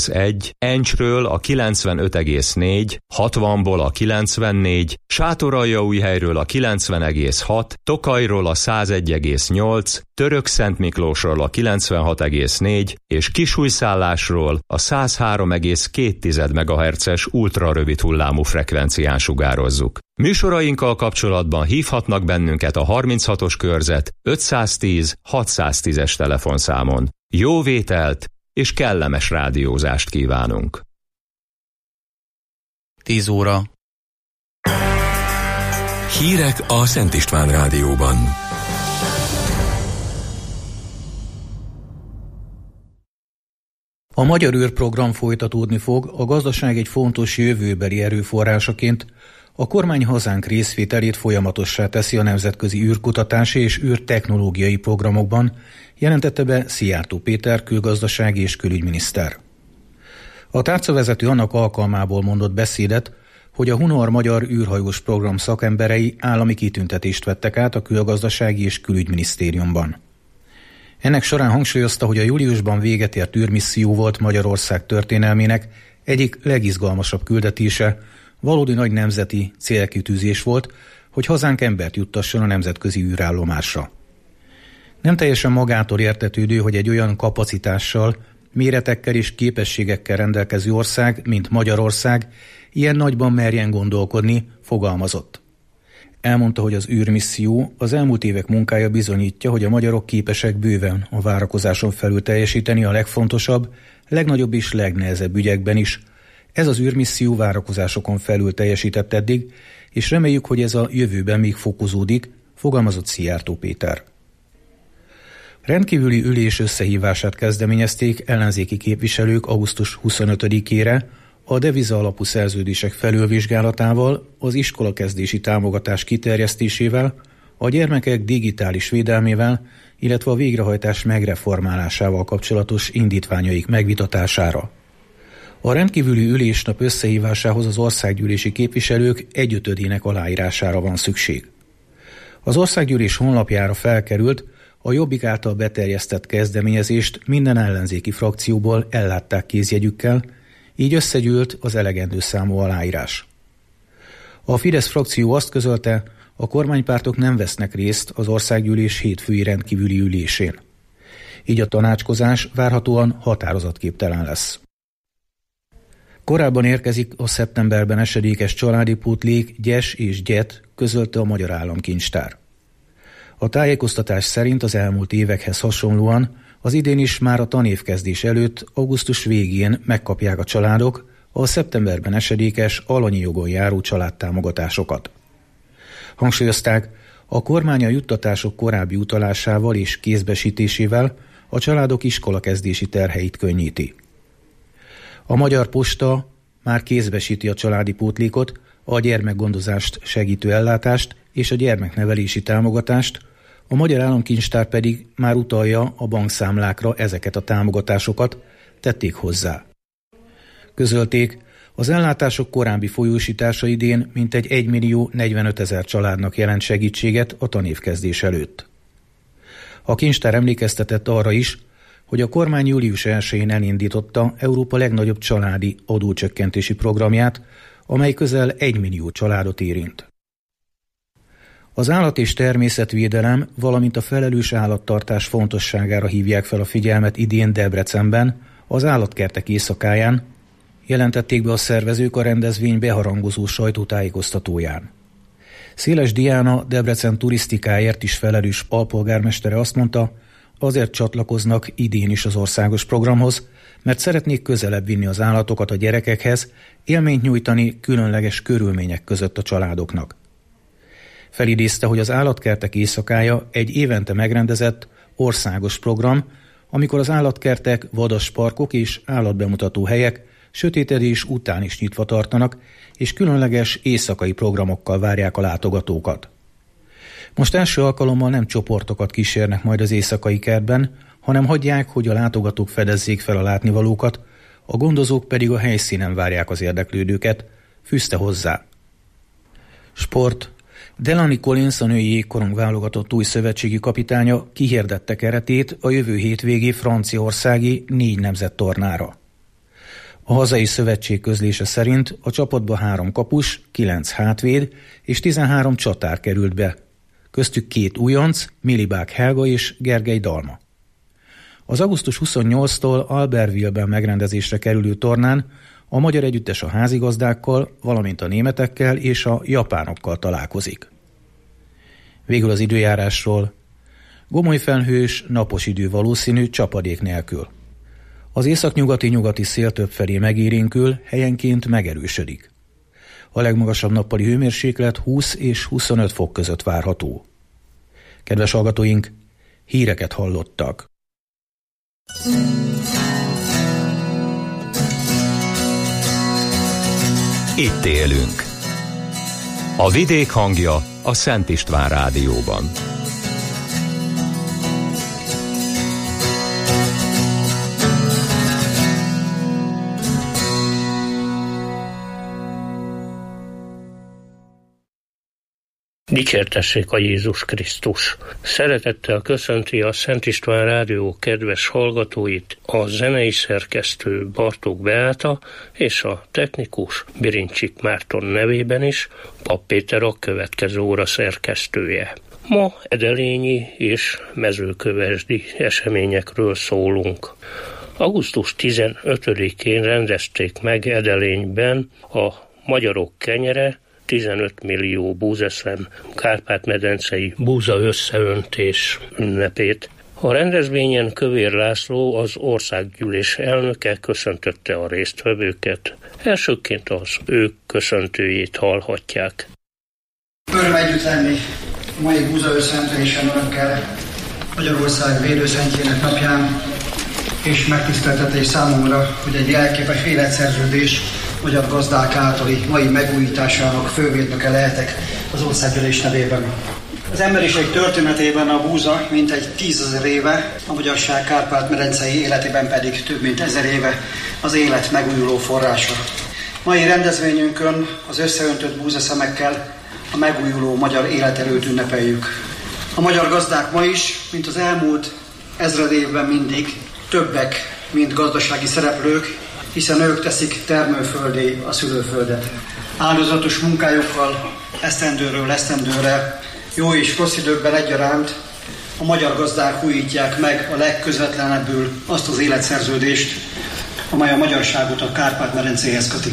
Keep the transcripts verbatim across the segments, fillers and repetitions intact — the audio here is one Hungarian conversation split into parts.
egész egy, Encsről a kilencvenöt egész négy, hatvanból a kilencvennégy, Sátoraljaújhelyről a kilencven egész hat, Tokajról a százegy egész nyolc, Törökszentmiklósról a kilencvenhat egész négy és Kisújszállásról a száz három egész két megahertzes ultrarövid hullámú frekvencián sugározzuk. Műsorainkkal kapcsolatban hívhatnak bennünket a harminchatos körzet ötszáztíz hatszáztízes telefonszámon. Jó vételt és kellemes rádiózást kívánunk! tíz óra. Hírek a Szent István Rádióban. A Magyar űrprogram folytatódni fog, a gazdaság egy fontos jövőbeli erőforrásaként, a kormány hazánk részvételét folyamatossá teszi a nemzetközi űrkutatási és űrtechnológiai programokban, jelentette be Szijjártó Péter külgazdasági és külügyminiszter. A tárcavezető annak alkalmából mondott beszédet, hogy a Hunor Magyar űrhajós program szakemberei állami kitüntetést vettek át a külgazdasági és külügyminisztériumban. Ennek során hangsúlyozta, hogy a júliusban véget ért űrmisszió volt Magyarország történelmének egyik legizgalmasabb küldetése, valódi nagy nemzeti célkitűzés volt, hogy hazánk embert juttasson a nemzetközi űrállomásra. Nem teljesen magától értetődő, hogy egy olyan kapacitással, méretekkel és képességekkel rendelkező ország, mint Magyarország, ilyen nagyban merjen gondolkodni, fogalmazott. Elmondta, hogy az űrmisszió az elmúlt évek munkája bizonyítja, hogy a magyarok képesek bőven a várakozáson felül teljesíteni a legfontosabb, legnagyobb és legnehezebb ügyekben is. Ez az űrmisszió várakozásokon felül teljesített eddig, és reméljük, hogy ez a jövőben még fokozódik, fogalmazott Szijjártó Péter. Rendkívüli ülés összehívását kezdeményezték ellenzéki képviselők augusztus huszonötödikére, a deviza alapú szerződések felülvizsgálatával, az iskolakezdési támogatás kiterjesztésével, a gyermekek digitális védelmével, illetve a végrehajtás megreformálásával kapcsolatos indítványaik megvitatására. A rendkívüli ülésnap összehívásához az országgyűlési képviselők egyötödének aláírására van szükség. Az országgyűlés honlapjára felkerült, a Jobbik által beterjesztett kezdeményezést minden ellenzéki frakcióból ellátták kézjegyükkel, így összegyűlt az elegendő számú aláírás. A Fidesz frakció azt közölte, a kormánypártok nem vesznek részt az országgyűlés hétfői rendkívüli ülésén. Így a tanácskozás várhatóan határozatképtelen lesz. Korábban érkezik a szeptemberben esedékes családi pótlék Gyes és Gyet, közölte a Magyar Államkincstár. A tájékoztatás szerint az elmúlt évekhez hasonlóan az idén is már a tanévkezdés előtt augusztus végén megkapják a családok a szeptemberben esedékes alanyi jogon járó családtámogatásokat. Hangsúlyozták, a kormány a juttatások korábbi utalásával és kézbesítésével a családok iskolakezdési terheit könnyíti. A Magyar Posta már kézbesíti a családi pótlékot, a gyermekgondozást segítő ellátást és a gyermeknevelési támogatást, a Magyar Államkincstár pedig már utalja a bankszámlákra ezeket a támogatásokat, tették hozzá. Közölték, az ellátások korábbi folyósítása idén mintegy egymillió negyvenötezer családnak jelent segítséget a tanévkezdés előtt. A kincstár emlékeztetett arra is, hogy a kormány július elsején elindította Európa legnagyobb családi adócsökkentési programját, amely közel egymillió családot érint. Az állat- és természetvédelem, valamint a felelős állattartás fontosságára hívják fel a figyelmet idén Debrecenben, az állatkertek éjszakáján, jelentették be a szervezők a rendezvény beharangozó sajtótájékoztatóján. Széles Diana, Debrecen turisztikáért is felelős alpolgármestere azt mondta, azért csatlakoznak idén is az országos programhoz, mert szeretnék közelebb vinni az állatokat a gyerekekhez, élményt nyújtani különleges körülmények között a családoknak. Felidézte, hogy az állatkertek éjszakája egy évente megrendezett országos program, amikor az állatkertek, vadasparkok és állatbemutató helyek sötétedés után is nyitva tartanak, és különleges éjszakai programokkal várják a látogatókat. Most első alkalommal nem csoportokat kísérnek majd az éjszakai kertben, hanem hagyják, hogy a látogatók fedezzék fel a látnivalókat, a gondozók pedig a helyszínen várják az érdeklődőket, fűzte hozzá. Sport. Delaney Collins, a női jégkorong válogatott új szövetségi kapitánya kihirdette keretét a jövő hétvégi franciaországi négy nemzettornára. A hazai szövetség közlése szerint a csapatba három kapus, kilenc hátvéd és tizenhárom csatár került be. Köztük két újonc, Milibák Helga és Gergely Dalma. Az augusztus huszonnyolcadikától Albertville-ben megrendezésre kerülő tornán a magyar együttes a házigazdákkal, valamint a németekkel és a japánokkal találkozik. Végül az időjárásról. Gomoly felhős, napos idő valószínű csapadék nélkül. Az északnyugati-nyugati szél többfelé megérénkül, helyenként megerősödik. A legmagasabb nappali hőmérséklet húsz és huszonöt fok között várható. Kedves hallgatóink, híreket hallottak. Itt élünk. A vidék hangja a Szent István Rádióban. Dicsértessék a Jézus Krisztus! Szeretettel köszönti a Szent István Rádió kedves hallgatóit a zenei szerkesztő Bartók Beáta és a technikus Birincsik Márton nevében is Papp Péter a következő óra szerkesztője. Ma edelényi és mezőkövesdi eseményekről szólunk. augusztus tizenötödikén rendezték meg Edelényben a Magyarok Kenyere tizenöt millió búzaszem Kárpát-medencei búza összeöntés ünnepét. A rendezvényen Kövér László, az országgyűlés elnöke köszöntötte a résztvevőket. Elsőként az ő köszöntőjét hallhatják. Öröm együtt lenni a mai búza összeöntésen önökkel Magyarország védőszentjének napján, és megtiszteltetés számomra, hogy egy jelképes életszerződés magyar gazdák általi mai megújításának fővédnöke lehetek az országgyűlés nevében. Az emberiség történetében a búza mintegy tízezer éve, a magyarság Kárpát-medencei életében pedig több mint ezer éve az élet megújuló forrása. Mai rendezvényünkön az összeöntött búzaszemekkel a megújuló magyar életerőt ünnepeljük. A magyar gazdák ma is, mint az elmúlt ezred évben mindig, többek, mint gazdasági szereplők, hiszen ők teszik termőföldé a szülőföldet. Áldozatos munkájukkal esztendőről esztendőre, jó és rossz időkben egyaránt a magyar gazdák újítják meg a legközvetlenebbül azt az életszerződést, amely a magyarságot a Kárpát-medencéhez köti.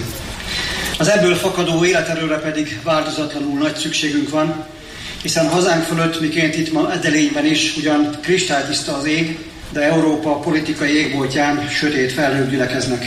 Az ebből fakadó életerőre pedig változatlanul nagy szükségünk van, hiszen hazánk fölött, miként itt ma Edelényben is, ugyan kristálytiszta az ég, de Európa politikai égboltján sötét felhők gyülekeznek.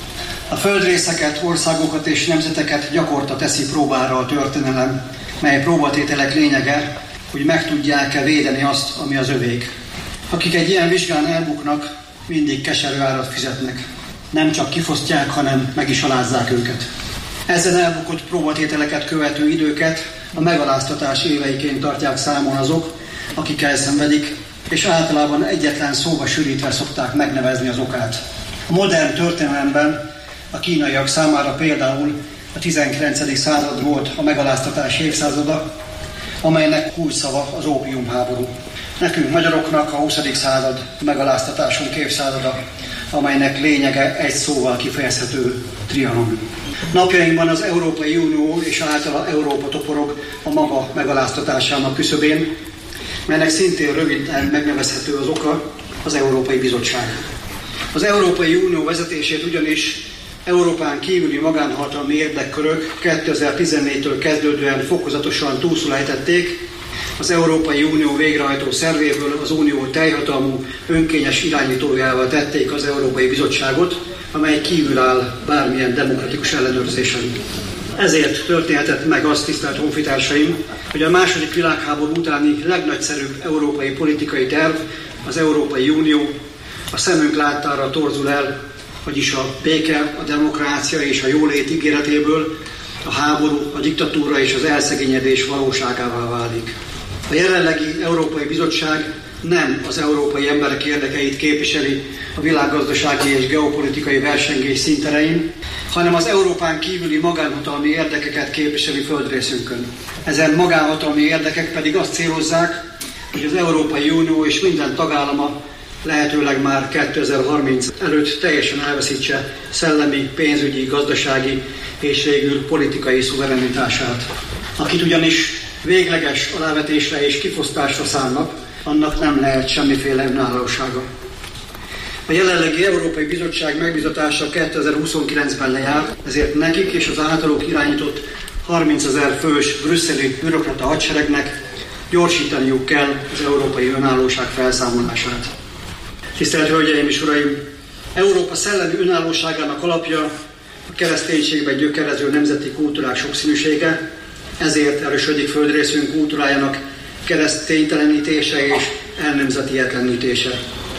A földrészeket, országokat és nemzeteket gyakorta teszi próbára a történelem, mely próbatételek lényege, hogy meg tudják-e védeni azt, ami az övék. Akik egy ilyen vizsgán elbuknak, mindig keserű árat fizetnek. Nem csak kifosztják, hanem meg is alázzák őket. Ezen elbukott próbatételeket követő időket a megaláztatás éveiként tartják számon azok, akik elszenvedik, és általában egyetlen szóba sűrítve szokták megnevezni az okát. A modern történelemben a kínaiak számára például a tizenkilencedik század volt a megaláztatás évszázada, amelynek kulcsszava az ópiumháború. Nekünk magyaroknak a huszadik század megaláztatásunk évszázada, amelynek lényege egy szóval kifejezhető trianon. Napjainkban az Európai Unió és általa Európa toporog a maga megaláztatásának küszöbén, melynek szintén röviden megnevezhető az oka, az Európai Bizottság. Az Európai Unió vezetését ugyanis Európán kívüli magánhatalmi érdekkörök kétezer-tizennégytől kezdődően fokozatosan túlszulejtették, az Európai Unió végrehajtó szervéből az Unió teljhatalmú önkényes irányítójával tették az Európai Bizottságot, amely kívül áll bármilyen demokratikus ellenőrzésen. Ezért történhetett meg azt, tisztelt honfitársaim, hogy a második világháború utáni legnagyszerűbb európai politikai terv, az Európai Unió a szemünk láttára torzul el, vagyis a béke, a demokrácia és a jólét ígéretéből a háború, a diktatúra és az elszegényedés valóságává válik. A jelenlegi Európai Bizottság nem az európai emberek érdekeit képviseli a világgazdasági és geopolitikai versengés színterein, hanem az Európán kívüli magánhatalmi érdekeket képviseli földrészünkön. Ezen magánhatalmi érdekek pedig azt célozzák, hogy az Európai Unió és minden tagállama lehetőleg már kétezer-harminc előtt teljesen elveszítse szellemi, pénzügyi, gazdasági és végül politikai szuverenitását. Akit ugyanis végleges alávetésre és kifosztásra szánnak, annak nem lehet semmiféle önállósága. A jelenlegi Európai Bizottság megbízatása kétezer-huszonkilencben lejár, ezért nekik és az általuk irányított harmincezer fős brüsszeli bürokrata hadseregnek gyorsítaniuk kell az európai önállóság felszámolását. Tisztelt Hölgyeim és Uraim! Európa szellemi önállóságának alapja a kereszténységben gyökerező nemzeti kultúrák sokszínűsége, ezért erősödik földrészünk kultúrájának kereszténytelenítése és elnemzetietlenítése.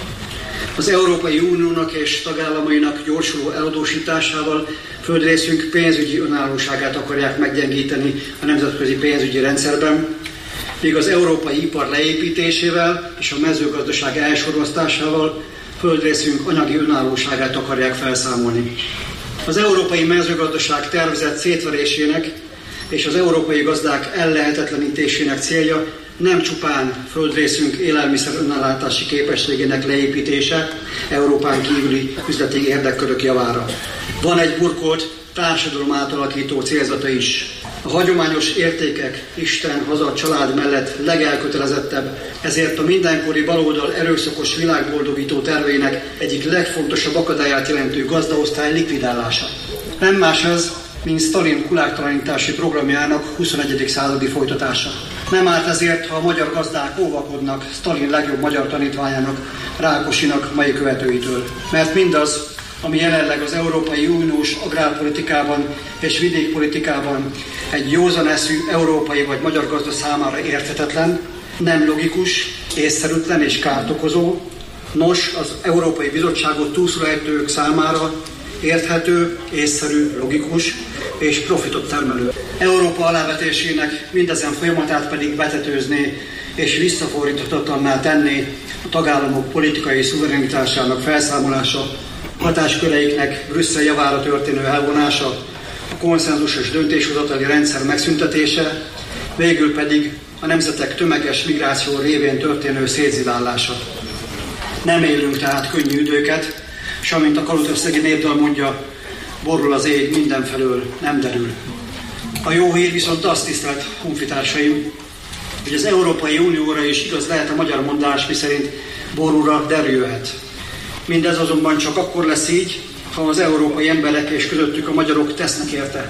Az Európai Uniónak és tagállamainak gyorsuló eladósításával földrészünk pénzügyi önállóságát akarják meggyengíteni a nemzetközi pénzügyi rendszerben, míg az európai ipar leépítésével és a mezőgazdaság elsorosztásával földrészünk anyagi önállóságát akarják felszámolni. Az európai mezőgazdaság tervezett szétverésének és az európai gazdák ellehetetlenítésének célja nem csupán földrészünk élelmiszer önellátási képességének leépítése Európán kívüli üzleti érdekkörök javára. Van egy burkolt társadalom átalakító célzata is. A hagyományos értékek, Isten, haza, család mellett legelkötelezettebb, ezért a mindenkori baloldal erőszakos világboldogító tervének egyik legfontosabb akadályát jelentő gazdaosztály likvidálása. Nem más ez, mint Sztalin kulártalanítási programjának huszonegyedik századi folytatása. Nem árt ezért, ha a magyar gazdák óvakodnak Sztalin legjobb magyar tanítványának, Rákosinak, mai követőitől. Mert mindaz, ami jelenleg az Európai Uniós agrárpolitikában és vidékpolitikában egy józan eszű európai vagy magyar gazda számára érthetetlen, nem logikus, észszerűtlen és kárt okozó, nos, az Európai Bizottságot túlszulejtők számára érthető, észszerű, logikus és profitot termelő. Európa alávetésének mindezen folyamatát pedig betetőzné és visszafordíthatatlanná tenné a tagállamok politikai szuverenitásának felszámolása, hatásköreiknek Brüsszel javára történő elvonása, a konszenzusos döntéshozatali rendszer megszüntetése, végül pedig a nemzetek tömeges migráció révén történő szétzilálása. Nem élünk tehát könnyű időket, s amint a kalutösszegi népdal mondja, borul az ég mindenfelől, nem derül. A jó hír viszont azt, tisztelt honfitársaim, hogy az Európai Unióra is igaz lehet a magyar mondás, miszerint borúra derülhet. Mindez azonban csak akkor lesz így, ha az európai emberek és közöttük a magyarok tesznek érte.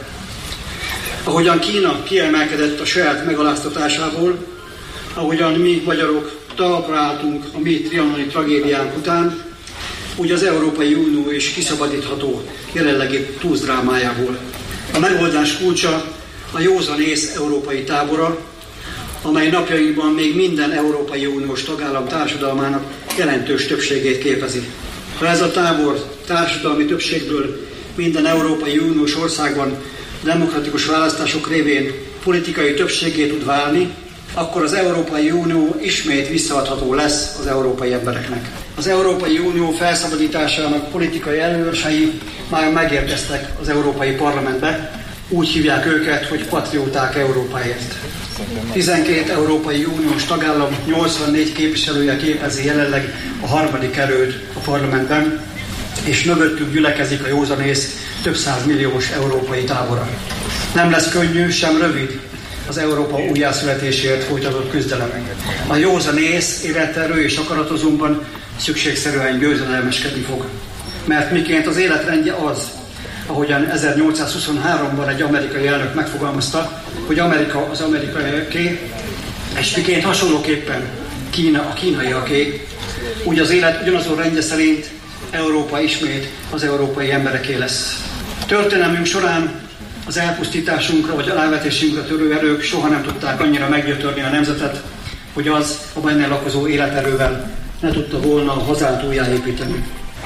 Ahogyan Kína kiemelkedett a saját megaláztatásából, ahogyan mi magyarok talpra álltunk a mi trianoni tragédiánk után, úgy az Európai Unió is kiszabadítható jelenlegi túlzdrámájából. A megoldás kulcsa a józanész európai tábora, amely napjainkban még minden Európai Uniós tagállam társadalmának jelentős többségét képezi. Ha ez a tábor társadalmi többségből minden Európai Uniós országban demokratikus választások révén politikai többségét tud válni, akkor az Európai Unió ismét visszaadható lesz az európai embereknek. Az Európai Unió felszabadításának politikai előrsei már megérkeztek az Európai Parlamentbe, úgy hívják őket, hogy patrióták Európáért. tizenkét Európai Uniós tagállam nyolcvannégy képviselője képezi jelenleg a harmadik erőt a parlamentben, és mögöttük gyülekezik a józanész több százmilliós európai tábora. Nem lesz könnyű, sem rövid az Európa újjászületésért folytatott küzdelem. A józanész életerő és akaratozóban szükségszerűen győzedelmeskedni fog. Mert miként az életrendje az, ahogyan ezernyolcszázhuszonháromban egy amerikai elnök megfogalmazta, hogy Amerika az amerikaiaké, és miként hasonlóképpen Kína a kínaiaké, úgy az élet ugyanazon rendje szerint Európa ismét az európai embereké lesz. Történelmünk során az elpusztításunkra vagy alávetésünkre törő erők soha nem tudták annyira meggyötörni a nemzetet, hogy az a benne lakozó életerővel ne tudta volna a hazát újjáépíteni.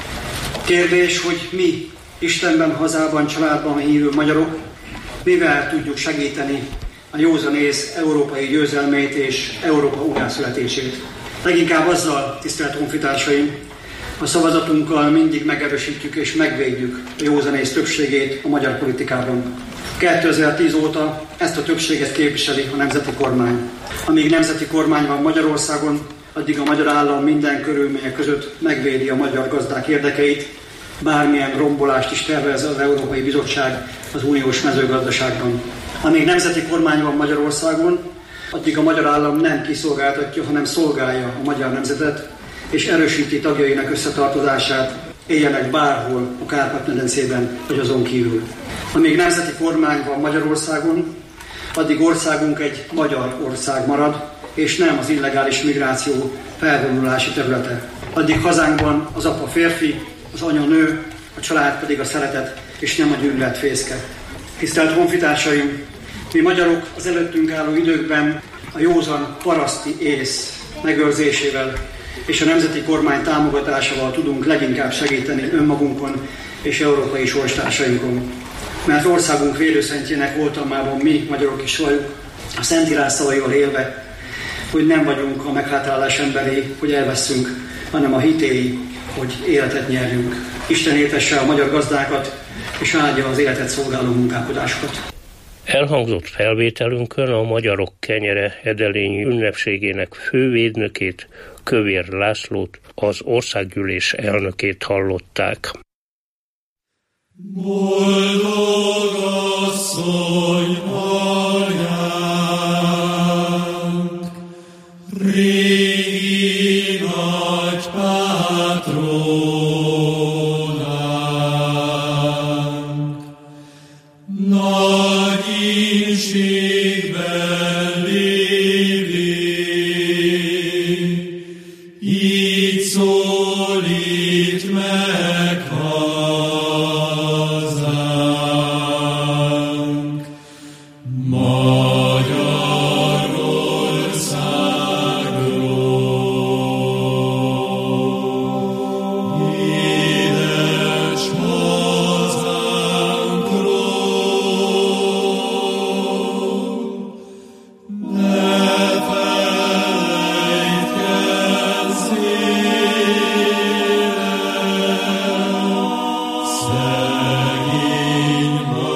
Kérdés, hogy mi, Istenben, hazában, családban hívő magyarok, mivel tudjuk segíteni a józanész európai győzelmét és Európa újjászületését. Leginkább azzal, tisztelt honfitársaim, a szavazatunkkal mindig megerősítjük és megvédjük a józanész többségét a magyar politikában. kétezer-tíz óta ezt a többséget képviseli a nemzeti kormány. Amíg nemzeti kormány van Magyarországon, addig a magyar állam minden körülmények között megvédi a magyar gazdák érdekeit, bármilyen rombolást is tervez az Európai Bizottság az uniós mezőgazdaságban. Amíg nemzeti kormány van Magyarországon, addig a magyar állam nem kiszolgáltatja, hanem szolgálja a magyar nemzetet, és erősíti tagjainak összetartozását, éljenek bárhol a Kárpát-medencében vagy azon kívül. Amíg nemzeti kormány van Magyarországon, addig országunk egy magyar ország marad, és nem az illegális migráció felvonulási területe. Addig hazánkban az apa férfi, az anya nő, a család pedig a szeretet, és nem a gyűlölet fészke. Tisztelt honfitársaim, mi magyarok az előttünk álló időkben a józan paraszti ész megőrzésével és a nemzeti kormány támogatásával tudunk leginkább segíteni önmagunkon és európai sorstársainkon. Mert országunk védőszentjének oltalmában mi, magyarok is valljuk, a Szentírás szavaival élve, hogy nem vagyunk a meghátrálás emberei, hogy elveszünk, hanem a hitéi, hogy életet nyerjünk. Isten éltesse a magyar gazdákat, és áldja az életet szolgáló munkálkodásokat. Elhangzott felvételünkön a Magyarok Kenyere edelényi ünnepségének fővédnökét, Kövér Lászlót, az országgyűlés elnökét hallották. Boldog asszony anyánk, régi nagy pátronánk, nagy ínségben lévén, így szólít meg hazánk, Magyarországról. Édes hazánkról, ne felejtkezz szegény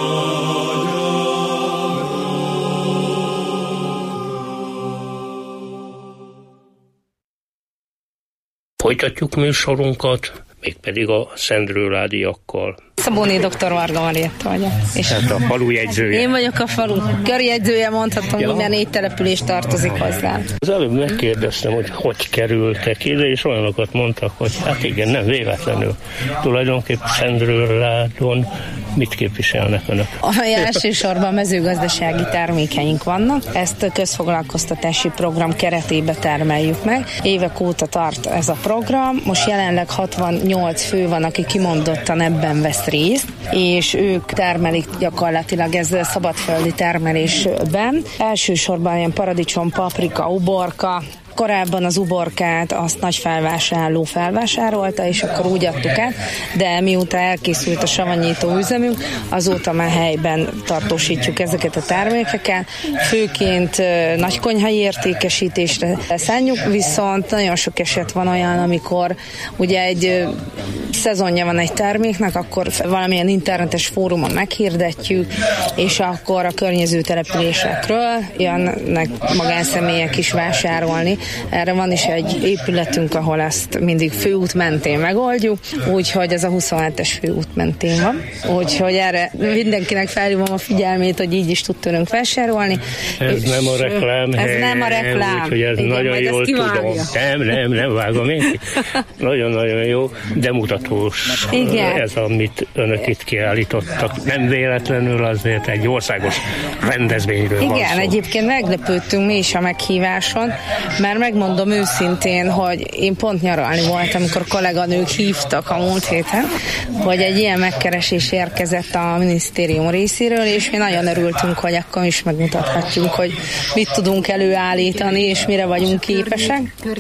Folytatjuk műsorunkat, mégpedig a szendrőládiakkal. Szabóné doktor Varga Marietta vagyok. És Hát a falu jegyzője. én vagyok a falu körjegyzője, mondhatom, Ja. minden négy település tartozik hozzá. Az előbb megkérdeztem, hogy hogy kerültek ide, és olyanokat mondtak, hogy hát igen, nem véletlenül. Tulajdonképpen Szendrőládon mit képviselnek önök? A elsősorban mezőgazdasági termékeink vannak. Ezt a közfoglalkoztatási program keretében termeljük meg. Évek óta tart ez a program. Most jelenleg hatvannyolc fő van, aki kimondottan ebben vesz részt, és ők termelik gyakorlatilag ez szabadföldi termelésben. Elsősorban ilyen paradicsom, paprika, uborka. Korábban az uborkát azt nagy felvásárló felvásárolta, és akkor úgy adtuk át, de mióta elkészült a savanyító üzemünk, azóta már helyben tartósítjuk ezeket a termékeket. Főként nagykonyhai értékesítésre szánjuk, viszont nagyon sok eset van olyan, amikor ugye egy szezonja van egy terméknek, akkor valamilyen internetes fórumon meghirdetjük, és akkor a környező településekről jönnek magánszemélyek is vásárolni. Erre van is egy épületünk, ahol ezt mindig főút mentén megoldjuk, úgyhogy ez a huszonhetes főút mentén van. Úgyhogy erre mindenkinek felhívom a figyelmét, hogy így is tud tőlünk vásárolni. Ez nem a reklám. Ez nem a reklám. Úgyhogy ez igen, nagyon jól tudom. Nem, nem, nem vágom én. Nagyon-nagyon jó, de mutatós. Igen. Ez, amit önök itt kiállítottak. Nem véletlenül azért egy országos rendezvényről van szó. Igen, egyébként meglepődtünk mi is a meghíváson, mert megmondom őszintén, hogy én pont nyaralni voltam, amikor kolléganők hívtak a múlt héten, hogy egy ilyen megkeresés érkezett a minisztérium részéről, és mi nagyon örültünk, hogy akkor is megmutathatjuk, hogy mit tudunk előállítani, és mire vagyunk képesek.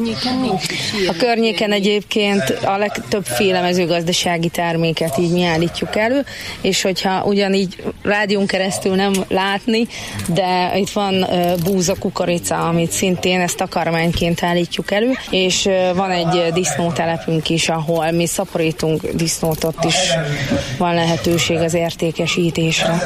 A környéken egyébként a legtöbbféle mezőgazdasági terméket így mi állítjuk elő, és hogyha ugyanígy rádión keresztül nem látni, de itt van búza, kukorica, amit szintén ezt takarmány adományként állítjuk elő, és van egy disznótelepünk is, ahol mi szaporítunk disznót, ott is van lehetőség az értékesítésre.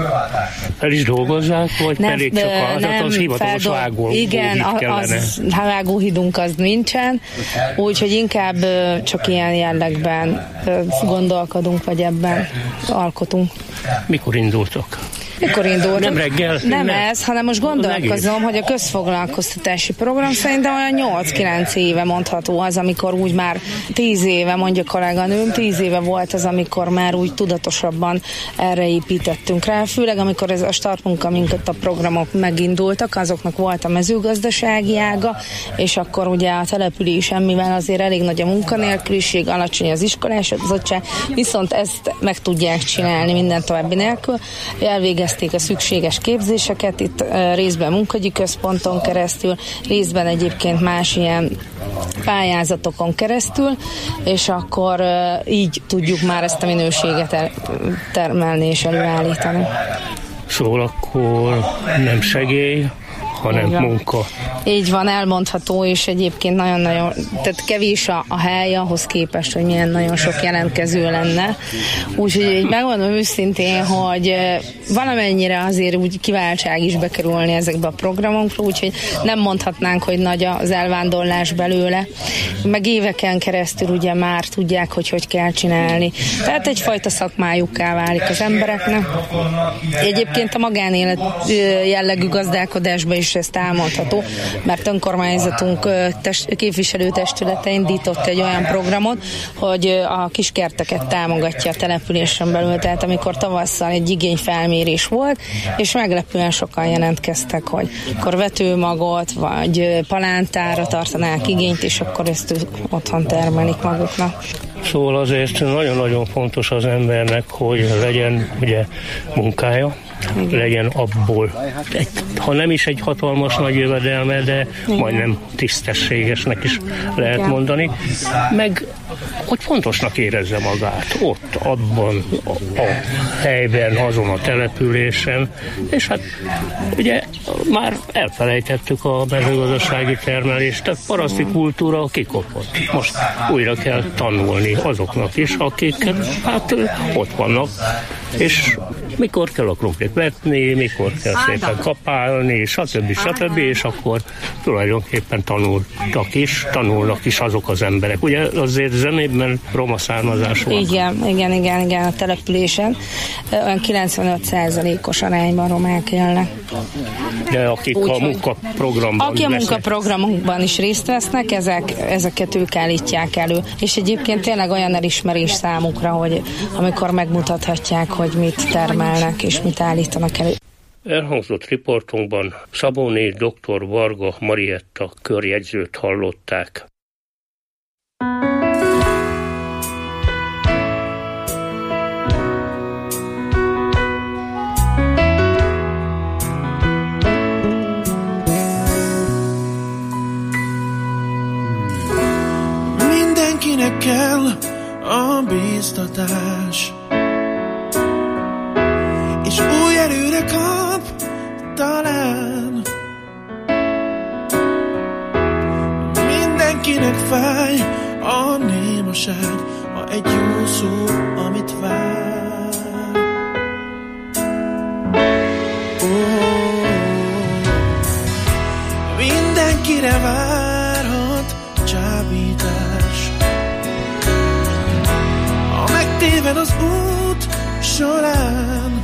El is dolgozzák, vagy nem, pedig csak az, nem, az hivatalos feldol... vágó, igen, az vágóhidunk az nincsen, úgyhogy inkább csak ilyen jellegben gondolkodunk, vagy ebben alkotunk. Mikor indultok? Mikor indultunk? Nem reggel? Nem, nem ez, ez, hanem most gondolkozom, hogy a közfoglalkoztatási program szerintem olyan nyolc-kilenc éve mondható az, amikor úgy már tíz éve, mondja kolléganőm, tíz éve volt az, amikor már úgy tudatosabban erre építettünk rá, főleg amikor ez a startmunka, minket a programok megindultak, azoknak volt a mezőgazdasági ága, és akkor ugye a településen, mivel azért elég nagy a munkanélküliség, alacsony az iskolásodottság, viszont ezt meg tudják csinálni minden további nélkül. Elvégezték a szükséges képzéseket, itt részben munkagyi központon keresztül, részben egyébként más ilyen pályázatokon keresztül, és akkor így tudjuk már ezt a minőséget termelni és előállítani. Szóval akkor nem segély, hanem munka. Így van, elmondható, és egyébként nagyon-nagyon, tehát kevés a, a hely ahhoz képest, hogy milyen nagyon sok jelentkező lenne. Úgyhogy megmondom őszintén, hogy valamennyire azért úgy kiváltság is bekerülni ezekbe a programokra, úgyhogy nem mondhatnánk, hogy nagy az elvándorlás belőle. Meg éveken keresztül ugye már tudják, hogy hogy kell csinálni. Tehát egyfajta szakmájukká válik az embereknek. Egyébként a magánélet jellegű gazdálkodásban is ezt elmondható, mert önkormányzatunk test, képviselőtestülete indított egy olyan programot, hogy a kiskerteket támogatja a településen belül, tehát amikor tavasszal egy igényfelmérés volt, és meglepően sokan jelentkeztek, hogy akkor vetőmagot, vagy palántára tartanák igényt, és akkor ezt otthon termelik maguknak. Szóval azért nagyon-nagyon fontos az embernek, hogy legyen ugye munkája, igen, legyen abból, egy, ha nem is egy hatalmas nagy jövedelme, de igen, majdnem tisztességesnek is lehet igen mondani, meg hogy fontosnak érezze magát ott, abban a, a helyben, azon a településen, és hát ugye már elfelejtettük a mezőgazdasági termelést, tehát paraszti kultúra kikopott. Most újra kell tanulni azoknak is, akik hát ott vannak, és mikor kell a krumplit vetni, mikor kell szépen kapálni, stb. stb. És akkor tulajdonképpen tanultak is, tanulnak is azok az emberek. Ugye azért zenében roma származás van. Igen, igen, igen, igen, a településen olyan kilencvenöt százalékos arányban romák élnek. De akik úgy, a munkaprogramban Aki a munkaprogramunkban is részt vesznek, ezek, ezeket ők állítják elő. És egyébként tényleg olyan elismerés számukra, hogy amikor megmutathatják, hogy mit termelnek és mit állítanak elő. Elhangzott riportunkban Szabóné doktor Varga Marietta körjegyzőt hallották. Mindenkinek kell a bíztatás, és új erőre kap talán. Mindenkinek fáj a némaság, ha egy jó szó, amit vár. Oh, mindenkire várhat csábítás, ha megtéved az út során.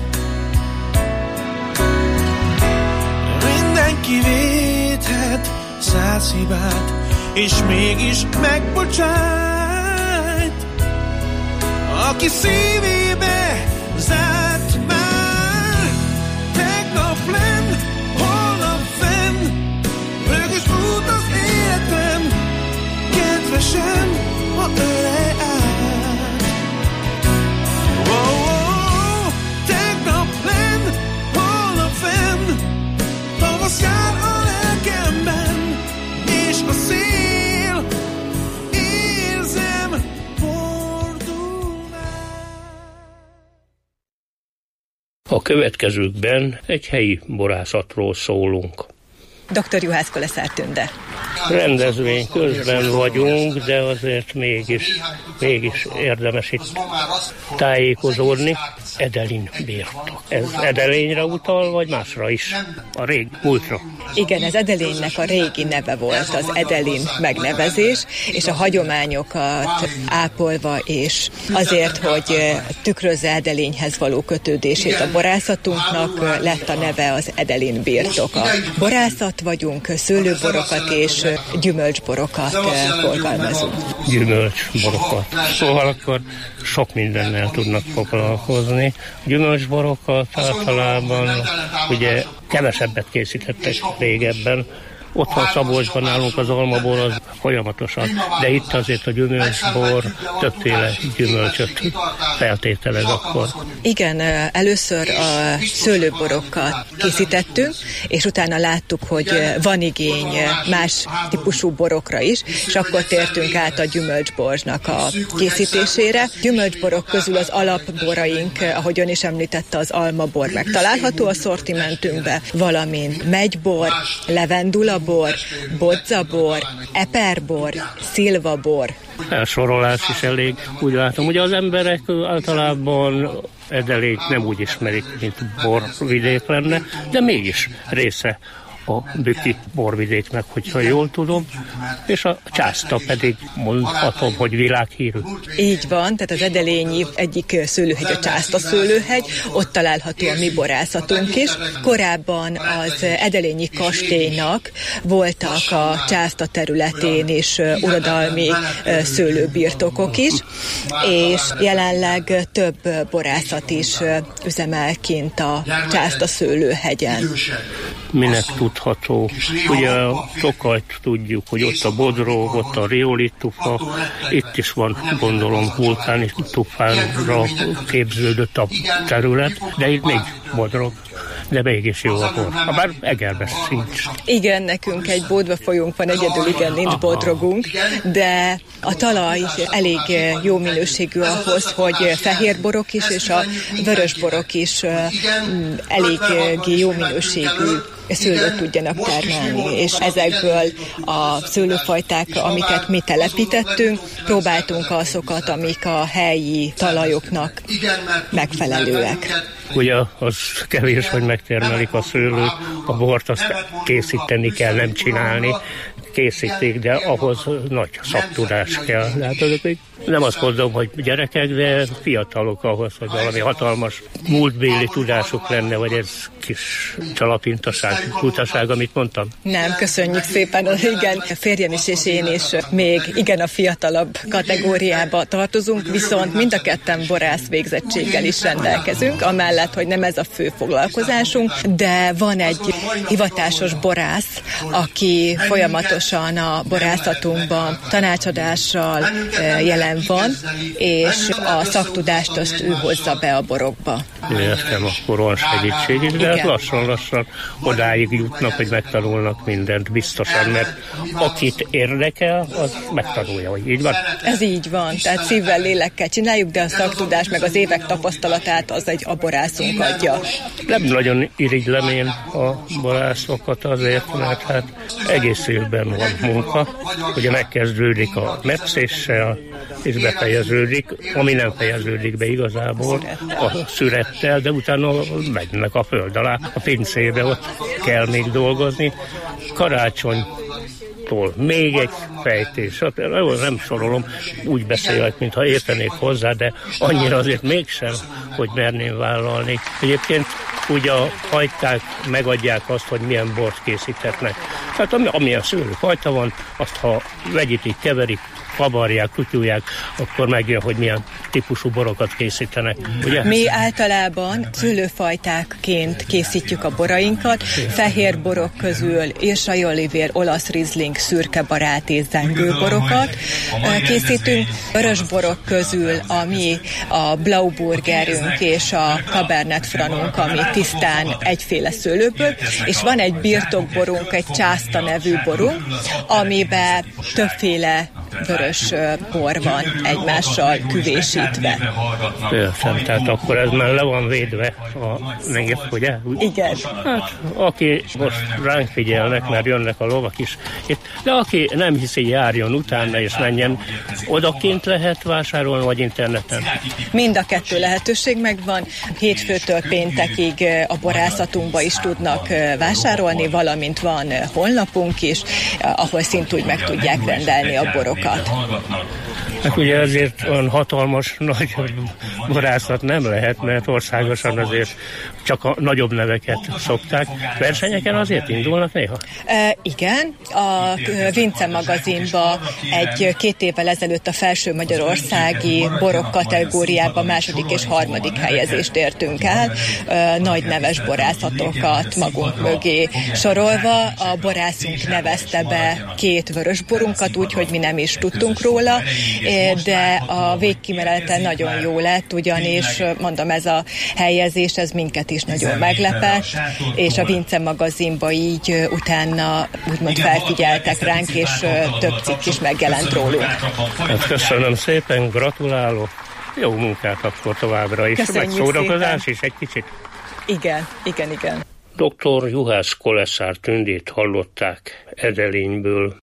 Mindenki védhet száz hibát, és mégis megbocsájt, aki szívébe zárt már. Tegnap lenn, holnap fenn, mögös út az életem, kedvesem, ha ölej át. Oh, oh, tegnap lenn, holnap fenn, tavasz jár a lelkemben, és a szél, érzem, fordul már. A következőkben egy helyi borászatról szólunk. doktor Juhász Koleszár Tünde. Rendezvény közben vagyunk, de azért mégis, mégis érdemes itt tájékozódni. Edelin birtok. Ez Edelényre utal, vagy másra is? A régi múltra. Igen, az Edelénynek a régi neve volt az Edelin megnevezés, és a hagyományokat ápolva, és azért, hogy tükrözze Edelényhez való kötődését a borászatunknak, lett a neve az Edelin birtoka. Borászat vagyunk, szőlőborokat és gyümölcsborokat forgalmazunk. Gyümölcsborokat. Szóval akkor sok mindennel tudnak foglalkozni. Gyümölcsborokat általában ugye kevesebbet készítettek régebben. Otthon Szabolcsban nálunk az almabor az folyamatosan, de itt azért a gyümölcsbor többféle gyümölcsöt feltételez akkor. Igen, először a szőlőborokat készítettünk, és utána láttuk, hogy van igény más típusú borokra is, és akkor tértünk át a gyümölcsbornak a készítésére. Gyümölcsborok közül az alapboraink, ahogy ön is említette, az almabor megtalálható a szortimentünkben, valamint megybor, levendula bor, bodzabor, eperbor, szilvabor. Elsorolás is elég, úgy látom. Ugye az emberek általában Edelényt nem úgy ismerik, mint borvidék lenne, de mégis része a bükki borvidéknek, hogyha jól tudom, és a Császta pedig mondhatom, hogy világhírű. Így van, tehát az edelényi egyik szőlőhegy a Császta szőlőhegy, ott található a mi borászatunk is. Korábban az edelényi kastélynak voltak a Császta területén is uradalmi szőlőbirtokok is, és jelenleg több borászat is üzemel kint a Császta szőlőhegyen. Minek tudható? Ugye a Tokajt tudjuk, hogy ott a Bodrog, ott a riolit tufa, itt is van, gondolom, vulkáni tufára képződött a terület, de itt még Bodrog, de mégis jó a bor. Habár Egerben sincs. Igen, nekünk egy Bodva folyónk van, egyedül igen, nincs bodrogunk, de a talaj elég jó minőségű ahhoz, hogy fehérborok is és a vörösborok is elég jó minőségű szőlőt tudjanak termelni, és ezekből a szőlőfajták, amiket mi telepítettünk, próbáltunk azokat, amik a helyi talajoknak megfelelőek. Ugye az kevés, hogy megtermelik a szőlőt, a bort azt készíteni kell, nem csinálni, készítik, de ahhoz nagy szaktudás kell. Hát azok nem azt mondom, hogy gyerekek, de fiatalok ahhoz, hogy valami hatalmas múltbéli tudásuk lenne, vagy ez kis csalapintaság, utaság, amit mondtam? Nem, köszönjük szépen, igen, a férjem is és én is még igen a fiatalabb kategóriába tartozunk, viszont mind a ketten borász végzettséggel is rendelkezünk, amellett, hogy nem ez a fő foglalkozásunk, de van egy hivatásos borász, aki folyamatosan a borászatunkban tanácsadással jelen van, és a szaktudást azt ő hozza be a borokba. Értem, akkor van segítség is, de lassan-lassan odáig jutnak, hogy megtanulnak mindent biztosan, mert akit érdekel, az megtanulja, hogy így van. Ez így van, tehát szívvel, lélekkel csináljuk, de a szaktudás meg az évek tapasztalatát az egy a borászunk adja. Nem nagyon irigylem én a borászokat azért, mert hát egész évben van munka, ugye megkezdődik a mepszéssel, és befejeződik, ami nem fejeződik be igazából a szürettel, de utána megynek a föld alá, a pincébe, ott kell még dolgozni. Karácsonytól még egy fejtés, nem sorolom, úgy beszélek, mintha értenék hozzá, de annyira azért mégsem, hogy merném vállalni. Egyébként ugye a fajták megadják azt, hogy milyen bort készíthetnek. Tehát ami, amilyen szőlőfajta van, azt ha vegyítik, keverik, kavarják, kutyulják, akkor megjön, hogy milyen típusú borokat készítenek. Ugye? Mi általában szőlőfajtákként készítjük a borainkat, fehér borok közül Irsai Olivér, olasz rizling, szürke baráti, zengő borokat készítünk. Vörös borok közül a mi a Blauburgerünk és a Cabernet Franunk, ami tisztán egyféle szőlőből, és van egy birtokborunk, egy Császta nevű borunk, amiben többféle vörös bor van egymással küvésítve. Értem, tehát akkor ez már le van védve a negyed, ugye? Igen. Hát, aki most ránk figyelnek, mert jönnek a lovak is itt, de aki nem hiszi, járjon utána és menjen, odakint lehet vásárolni, vagy interneten? Mind a kettő lehetőség megvan. Hétfőtől péntekig a borászatunkba is tudnak vásárolni, valamint van honlapunk is, ahol szintúgy meg tudják rendelni a borokat. Hát ugye ezért olyan hatalmas, nagy borászat nem lehet, mert országosan azért csak a nagyobb neveket szokták. Versenyeken azért indulnak néha? E, igen, a Vince magazinba egy két évvel ezelőtt a felső magyarországi borok kategóriában második és harmadik helyezést értünk el, e, nagy neves borászatokat magunk mögé sorolva. A borászunk nevezte be két vörös borunkat, úgyhogy mi nem is tudtunk róla, de a végkimenete nagyon jó lett, ugyanis mondom, ez a helyezés, ez minket is nagyon meglepett, és a Vince magazinba így utána úgymond felfigyeltek ránk, és több cikk is megjelent rólunk. Hát köszönöm szépen, gratulálok, jó munkát akkor továbbra is, köszönjük meg szórakozás szépen. is egy kicsit. Igen, igen, igen. doktor Juhász Koleszár Tündét hallották Edelényből.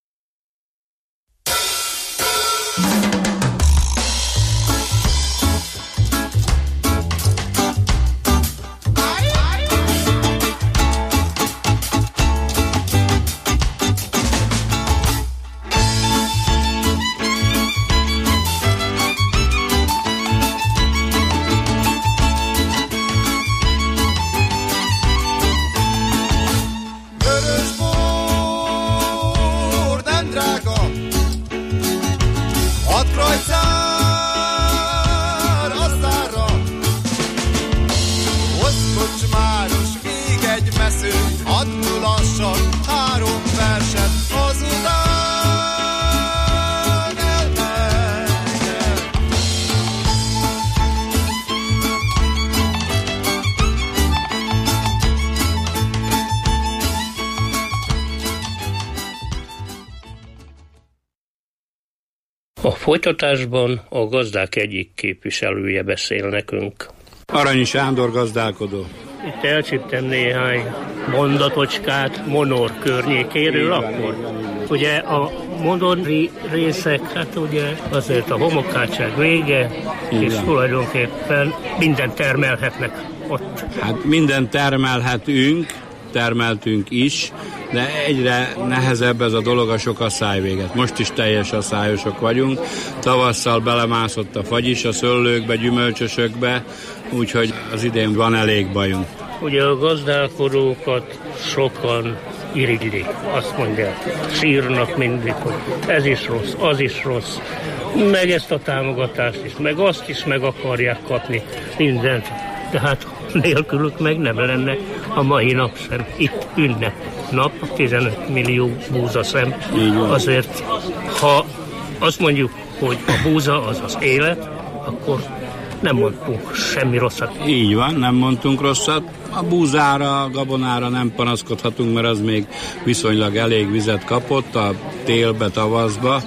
A folytatásban a gazdák egyik képviselője beszél nekünk. Aranyi Sándor gazdálkodó. Itt elcsíptem néhány mondatocskát Monor környékéről akkor. Ugye a monori részek, hát ugye azért a homokkátság vége, igen, és tulajdonképpen mindent termelhetnek ott. Hát mindent termelhetünk, termeltünk is, de egyre nehezebb ez a dolog a sok asszályvéget. Most is teljes asszályosok vagyunk. Tavasszal belemászott a fagy is a szőlőkbe, gyümölcsösökbe, úgyhogy az idén van elég bajunk. Ugye a gazdálkodókat sokan irigylik, azt mondják, sírnak mindig, hogy ez is rossz, az is rossz, meg ezt a támogatást is, meg azt is meg akarják kapni, mindent. De hát nélkülük meg nem lenne a mai nap sem. Itt ünnep nap, tizenöt millió búzaszem. Azért, ha azt mondjuk, hogy a búza az az élet, akkor nem mondtunk semmi rosszat. Így van, nem mondtunk rosszat. A búzára, a gabonára nem panaszkodhatunk, mert az még viszonylag elég vizet kapott a télbe, tavaszba,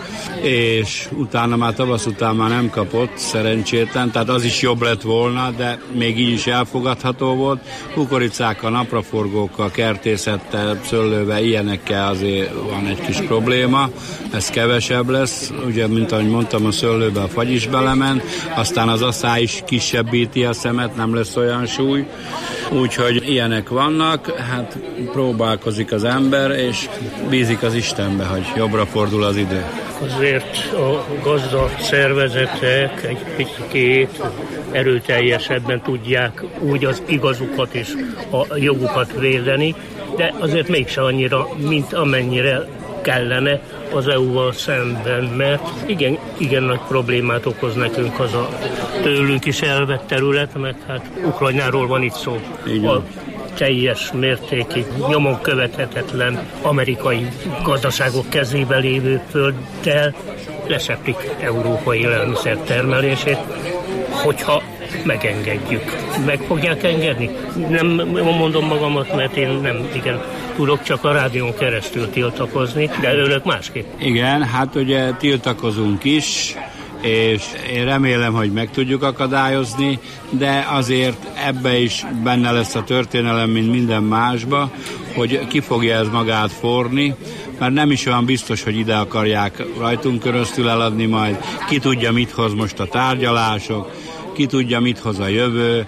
és utána már tavasz után már nem kapott, szerencsétlen, tehát az is jobb lett volna, de még így is elfogadható volt. Kukoricákkal, napraforgókkal, kertészettel, szőlővel, ilyenekkel azért van egy kis probléma, ez kevesebb lesz, ugye, mint ahogy mondtam, a szőlőbe a fagy is belement, aztán az asszály is kisebbíti a szemet, nem lesz olyan súly, úgyhogy ilyenek vannak, hát próbálkozik az ember, és bízik az Istenbe, hogy jobbra fordul az idő. Azért a gazda szervezetek egy picit erőteljesebben tudják úgy az igazukat és a jogukat védeni, de azért mégse annyira, mint amennyire kellene az é u-val szemben, mert igen, igen nagy problémát okoz nekünk az a tőlünk is elvett terület, mert hát Ukrajnáról van itt szó. A teljes mértékig nyomon követhetetlen amerikai gazdaságok kezébe lévő földdel leszeplik európai élelmiszer termelését. Hogyha megengedjük. Meg fogják engedni? Nem mondom magamat, mert én nem igen tudok csak a rádión keresztül tiltakozni, de önök másképp. Igen, hát ugye tiltakozunk is, és én remélem, hogy meg tudjuk akadályozni, de azért ebbe is benne lesz a történelem, mint minden másba, hogy ki fogja ez magát forni, mert nem is olyan biztos, hogy ide akarják rajtunk köröztül eladni majd, ki tudja, mit hoz most a tárgyalások, ki tudja, mit hoz a jövő.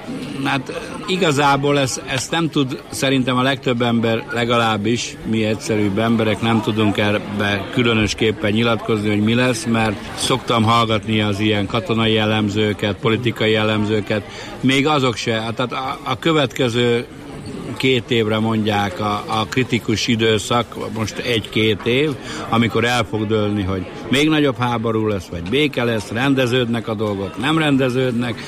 Hát igazából ezt, ezt nem tud, szerintem a legtöbb ember, legalábbis mi egyszerűbb emberek nem tudunk ebbe különösképpen nyilatkozni, hogy mi lesz, mert szoktam hallgatni az ilyen katonai jellemzőket, politikai jellemzőket, még azok se, tehát a, a következő két évre mondják a, a kritikus időszak, most egy-két év, amikor el fog dőlni, hogy még nagyobb háború lesz, vagy béke lesz, rendeződnek a dolgok, nem rendeződnek,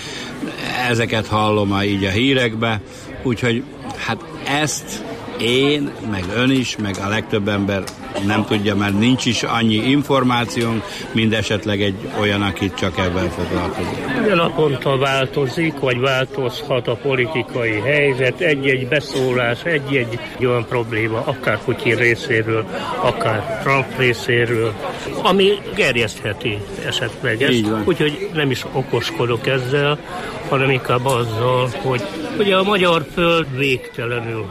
ezeket hallom így a hírekbe, úgyhogy hát ezt én, meg ön is, meg a legtöbb ember nem tudja, mert nincs is annyi információnk, mint esetleg egy olyan, akit csak ebben foglalkozik. Minden naponta változik, vagy változhat a politikai helyzet, egy-egy beszólás, egy-egy olyan probléma, akár Putyin részéről, akár Trump részéről, ami gerjesztheti esetleg ezt. Úgyhogy nem is okoskodok ezzel, hanem inkább azzal, hogy ugye a magyar föld végtelenül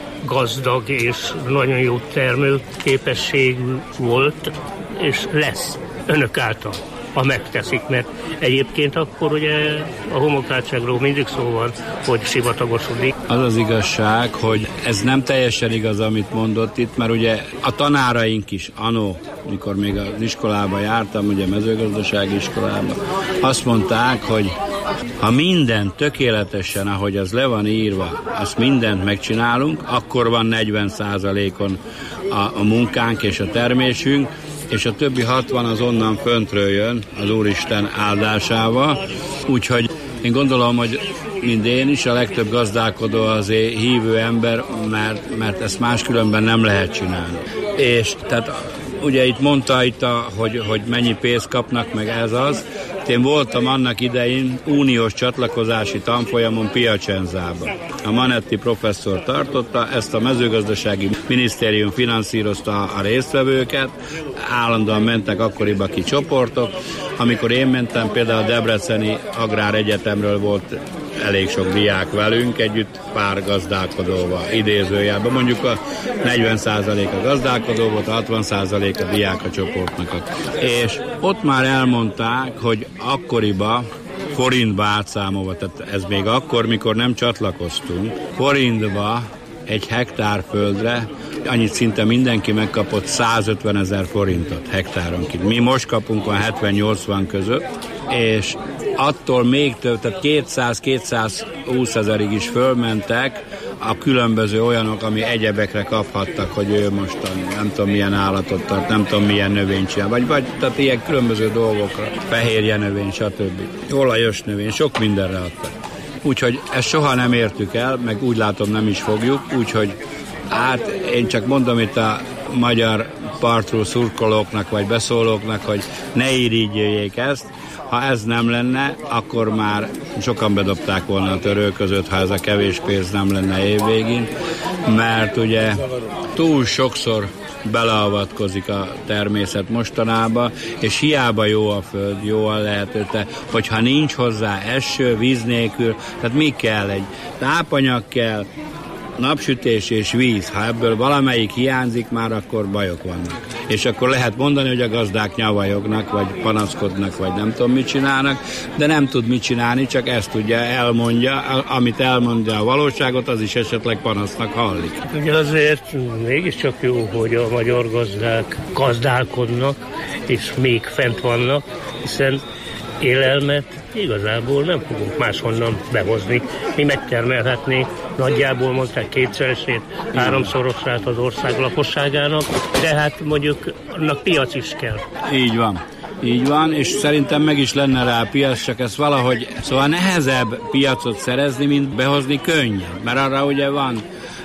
gazdag és nagyon jó termőképességű volt, és lesz önök által, ha megteszik, mert egyébként akkor ugye a homokátságról mindig szó van, hogy sivatagosodik. Az az igazság, hogy ez nem teljesen igaz, amit mondott itt, mert ugye a tanáraink is anno, mikor még az iskolába jártam, ugye mezőgazdasági iskolába, azt mondták, hogy ha minden tökéletesen, ahogy az le van írva, azt mindent megcsinálunk, akkor van negyven százalékon a, a munkánk és a termésünk, és a többi hatvan az onnan föntről jön, az Úristen áldásával. Úgyhogy én gondolom, hogy mind én is, a legtöbb gazdálkodó azért hívő ember, mert, mert ezt máskülönben nem lehet csinálni. És tehát ugye itt mondta, itt a, hogy, hogy mennyi pénzt kapnak, meg ez az. Én voltam annak idején uniós csatlakozási tanfolyamon Piacenzában. A Manetti professzor tartotta, ezt a mezőgazdasági minisztérium finanszírozta a résztvevőket, állandóan mentek akkoriban ki csoportok. Amikor én mentem, például a Debreceni Agráregyetemről volt elég sok diák velünk, együtt pár gazdálkodóval, idézőjelben. Mondjuk a negyven százalék a gazdálkodó volt, a hatvan százalék a diák a csoportnak. És ott már elmondták, hogy akkoriban forintba átszámolva, tehát ez még akkor, mikor nem csatlakoztunk, forintba egy hektár földre annyit szinte mindenki megkapott százötven ezer forintot hektáronként. Mi most kapunk van hetven-nyolcvan között, és attól még több, tehát kétszáz-kétszázhúsz ezerig is fölmentek a különböző olyanok, ami egyebekre kaphattak, hogy ő most nem tudom milyen állatot tart, nem tudom milyen növényt csinál, vagy, vagy tehát ilyen különböző dolgokra, fehérje növény, stb. Olajos növény, sok mindenre adtak. Úgyhogy ezt soha nem értük el, meg úgy látom nem is fogjuk, úgyhogy hát én csak mondom itt a magyar partról szurkolóknak vagy beszólóknak, hogy ne irigyeljék ezt. Ha ez nem lenne, akkor már sokan bedobták volna a törölközőt, ha ez a kevés pénz nem lenne évvégén, mert ugye túl sokszor beleavatkozik a természet mostanában, és hiába jó a föld, jó a lehetőte, hogyha nincs hozzá eső, víz nélkül, tehát mi kell? Egy tápanyag kell, napsütés és víz. Ha ebből valamelyik hiányzik, már akkor bajok vannak. És akkor lehet mondani, hogy a gazdák nyavajognak, vagy panaszkodnak, vagy nem tudom mit csinálnak, de nem tud mit csinálni, csak ezt tudja, elmondja, amit elmondja a valóságot, az is esetleg panasznak hallik. Ugye azért mégiscsak jó, hogy a magyar gazdák gazdálkodnak, és még fent vannak, hiszen élelmet igazából nem fogunk máshonnan behozni. Mi megtermelhetnénk nagyjából mondták kétszeresét, háromszorosát az ország lakosságának, de hát mondjuk annak piac is kell. Így van. Így van, és szerintem meg is lenne rá a piac, csak ez valahogy, szóval nehezebb piacot szerezni, mint behozni könnyen, mert arra ugye van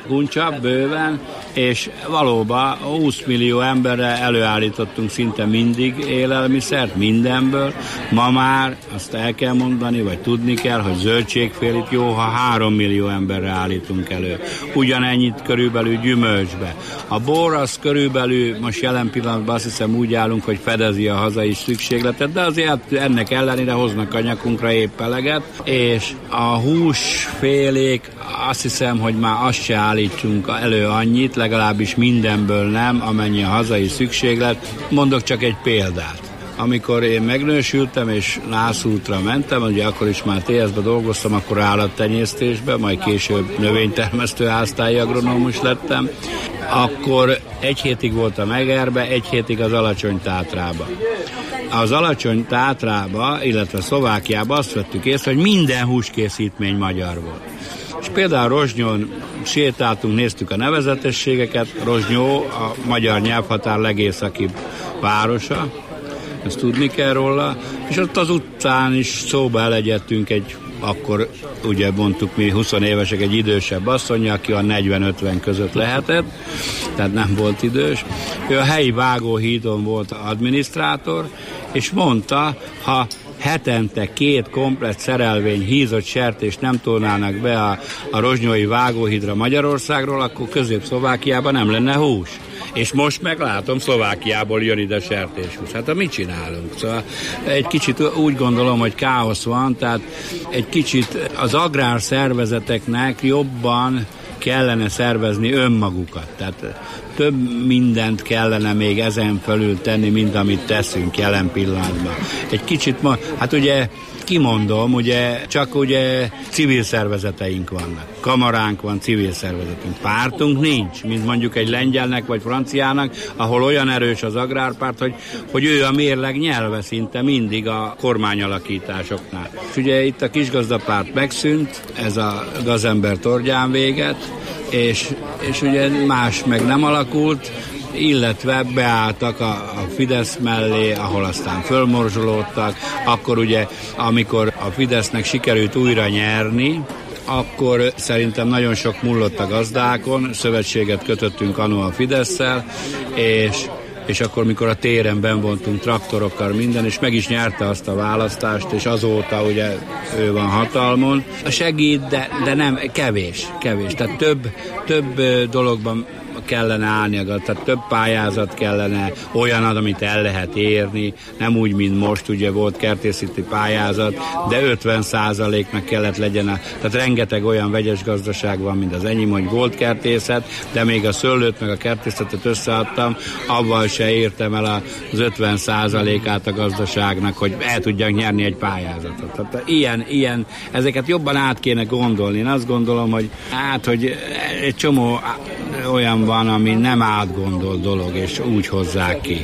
Huncsabb bőven, és valóban húsz millió emberre előállítottunk szinte mindig élelmiszert, mindenből. Ma már azt el kell mondani, vagy tudni kell, hogy zöldségfélit jó, ha három millió emberre állítunk elő. Ugyanennyit körülbelül gyümölcsbe. A bor az körülbelül most jelen pillanatban azt hiszem úgy állunk, hogy fedezi a hazai szükségletet, de azért ennek ellenére hoznak a nyakunkra épp eleget, és a húsfélék azt hiszem, hogy már azt se állítsunk elő annyit, legalábbis mindenből nem, amennyi a hazai szükséglet. Mondok csak egy példát. Amikor én megnősültem és nászútra mentem, ugye akkor is már té es-ben dolgoztam, akkor állattenyésztésben, majd később növénytermesztő háztáji agronómus lettem, akkor egy hétig voltam Egerbe, egy hétig az Alacsony-Tátrába. Az Alacsony-Tátrába, illetve Szlovákiába azt vettük észre, hogy minden húskészítmény magyar volt. És például Rozsnyon sétáltunk, néztük a nevezetességeket. Rozsnyó a magyar nyelvhatár legészakibb városa, ezt tudni kell róla, és ott az utcán is szóba elegyedtünk egy, akkor ugye mondtuk mi húsz évesek, egy idősebb asszony, aki a negyven-ötven között lehetett, tehát nem volt idős. Ő a helyi vágóhídon volt adminisztrátor, és mondta, ha hetente két komplett szerelvény hízott sertést nem tolnának be a, a rozsnyói vágóhídra Magyarországról, akkor Közép-Szlovákiában nem lenne hús. És most meglátom, Szlovákiából jön ide sertéshús. Hát mit csinálunk? Szóval egy kicsit úgy gondolom, hogy káosz van, tehát egy kicsit az agrárszervezeteknek jobban kellene szervezni önmagukat. Tehát több mindent kellene még ezen felül tenni, mint amit teszünk jelen pillanatban. Egy kicsit ma, hát ugye kimondom, ugye csak ugye civil szervezeteink vannak. Kamaránk van, civil szervezetünk. Pártunk nincs, mint mondjuk egy lengyelnek vagy franciának, ahol olyan erős az agrárpárt, hogy, hogy ő a mérleg nyelve szinte mindig a kormányalakításoknál. És ugye itt a kisgazdapárt megszűnt, ez a gazember torgyán véget, és, és ugye más meg nem alakult, illetve beálltak a, a Fidesz mellé, ahol aztán fölmorzsolódtak. Akkor ugye, amikor a Fidesznek sikerült újra nyerni, akkor szerintem nagyon sok múlott a gazdákon, szövetséget kötöttünk annó a Fidesszel, és és akkor, mikor a téren benn voltunk traktorokkal minden, és meg is nyerte azt a választást, és azóta ugye ő van hatalmon. Segít, de, de nem, kevés, kevés. Tehát több, több dologban kellene állni, tehát több pályázat kellene, olyan, amit el lehet érni, nem úgy, mint most, ugye volt kertészeti pályázat, de ötven százaléknak kellett legyen, a, tehát rengeteg olyan vegyes gazdaság van, mint az enyém, hogy volt kertészet, de még a szőlőt, meg a kertészetet összeadtam, avval se értem el az ötven százalékát a gazdaságnak, hogy el tudjak nyerni egy pályázatot. Tehát ilyen, ilyen, ezeket jobban át kéne gondolni. Én azt gondolom, hogy hát, hogy egy csomó olyan van, ami nem átgondolt dolog, és úgy hozzák ki.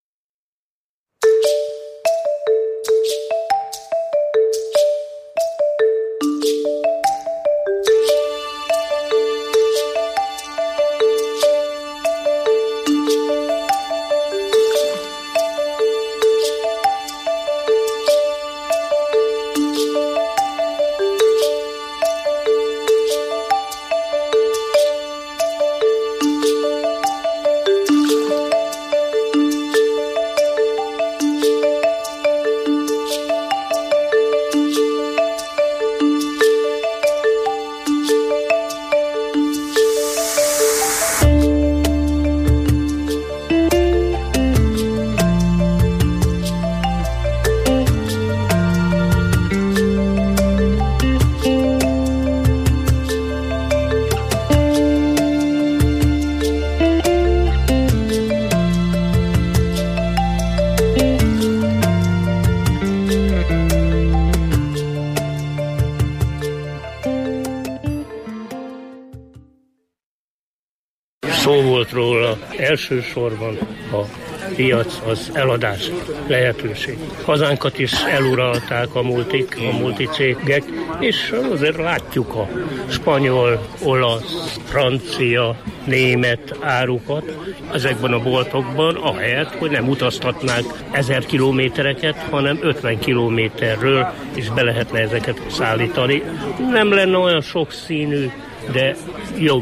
Szó volt róla, elsősorban a piac, az eladás lehetőség. Hazánkat is eluralták a multik, a multicégek, és azért látjuk a spanyol, olasz, francia, német árukat ezekben a boltokban, ahelyett, hogy nem utaztatnák ezer kilométereket, hanem ötven kilométerről is be lehetne ezeket szállítani. Nem lenne olyan sokszínű, de jobb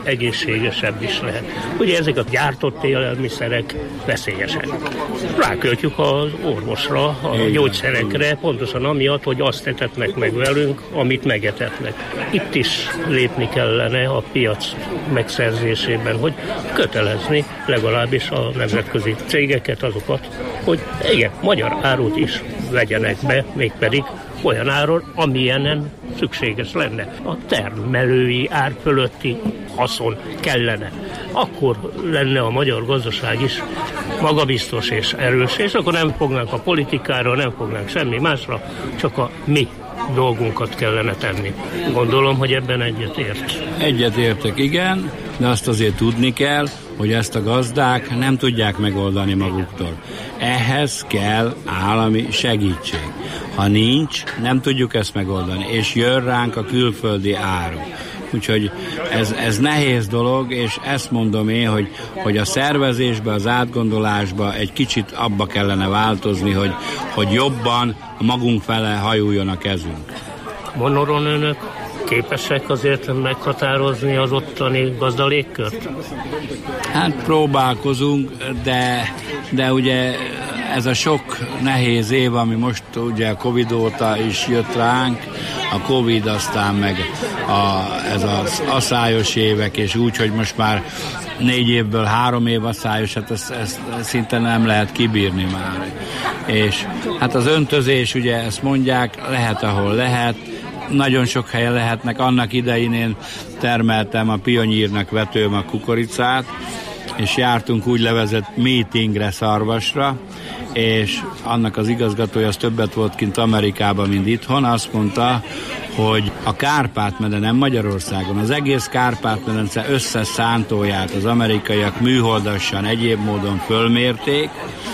egészségesebb is lehet. Ugye ezek a gyártott élelmiszerek veszélyesek. Ráköltjük az orvosra, a gyógyszerekre, pontosan amiatt, hogy azt etetnek meg velünk, amit megetetnek. Itt is lépni kellene a piac megszerzésében, hogy kötelezni legalábbis a nemzetközi cégeket, azokat, hogy igen, magyar árut is vegyenek be, mégpedig olyan áron, amilyenen szükséges lenne. A termelői ár fölötti haszon kellene. Akkor lenne a magyar gazdaság is magabiztos és erős, és akkor nem fognánk a politikára, nem fognánk semmi másra, csak a mi dolgunkat kellene tenni. Gondolom, hogy ebben egyetért. Egyetértek, igen, de azt azért tudni kell, hogy ezt a gazdák nem tudják megoldani maguktól. Ehhez kell állami segítség. Ha nincs, nem tudjuk ezt megoldani, és jön ránk a külföldi áru. Úgyhogy ez, ez nehéz dolog, és ezt mondom én, hogy, hogy a szervezésbe, az átgondolásba egy kicsit abba kellene változni, hogy, hogy jobban magunk fele hajuljon a kezünk. Monoron önök képesek azért meghatározni az ottani gazdalékkört? Hát próbálkozunk, de, de ugye ez a sok nehéz év, ami most ugye a Covid óta is jött ránk, a Covid, aztán meg a, ez az aszályos évek, és úgy, hogy most már négy évből három év aszályos, hát ezt, ezt szinte nem lehet kibírni már. És hát az öntözés, ugye ezt mondják, lehet, ahol lehet, nagyon sok helyen lehetnek. Annak idején én termeltem a Pionírnak vetőm a kukoricát, és jártunk úgynevezett meetingre Szarvasra, és annak az igazgatója az többet volt kint Amerikában, mint itthon, azt mondta, hogy a Kárpát-medence, nem Magyarországon, az egész Kárpát-medence összes szántóját az amerikaiak műholdasan egyéb módon fölmérték,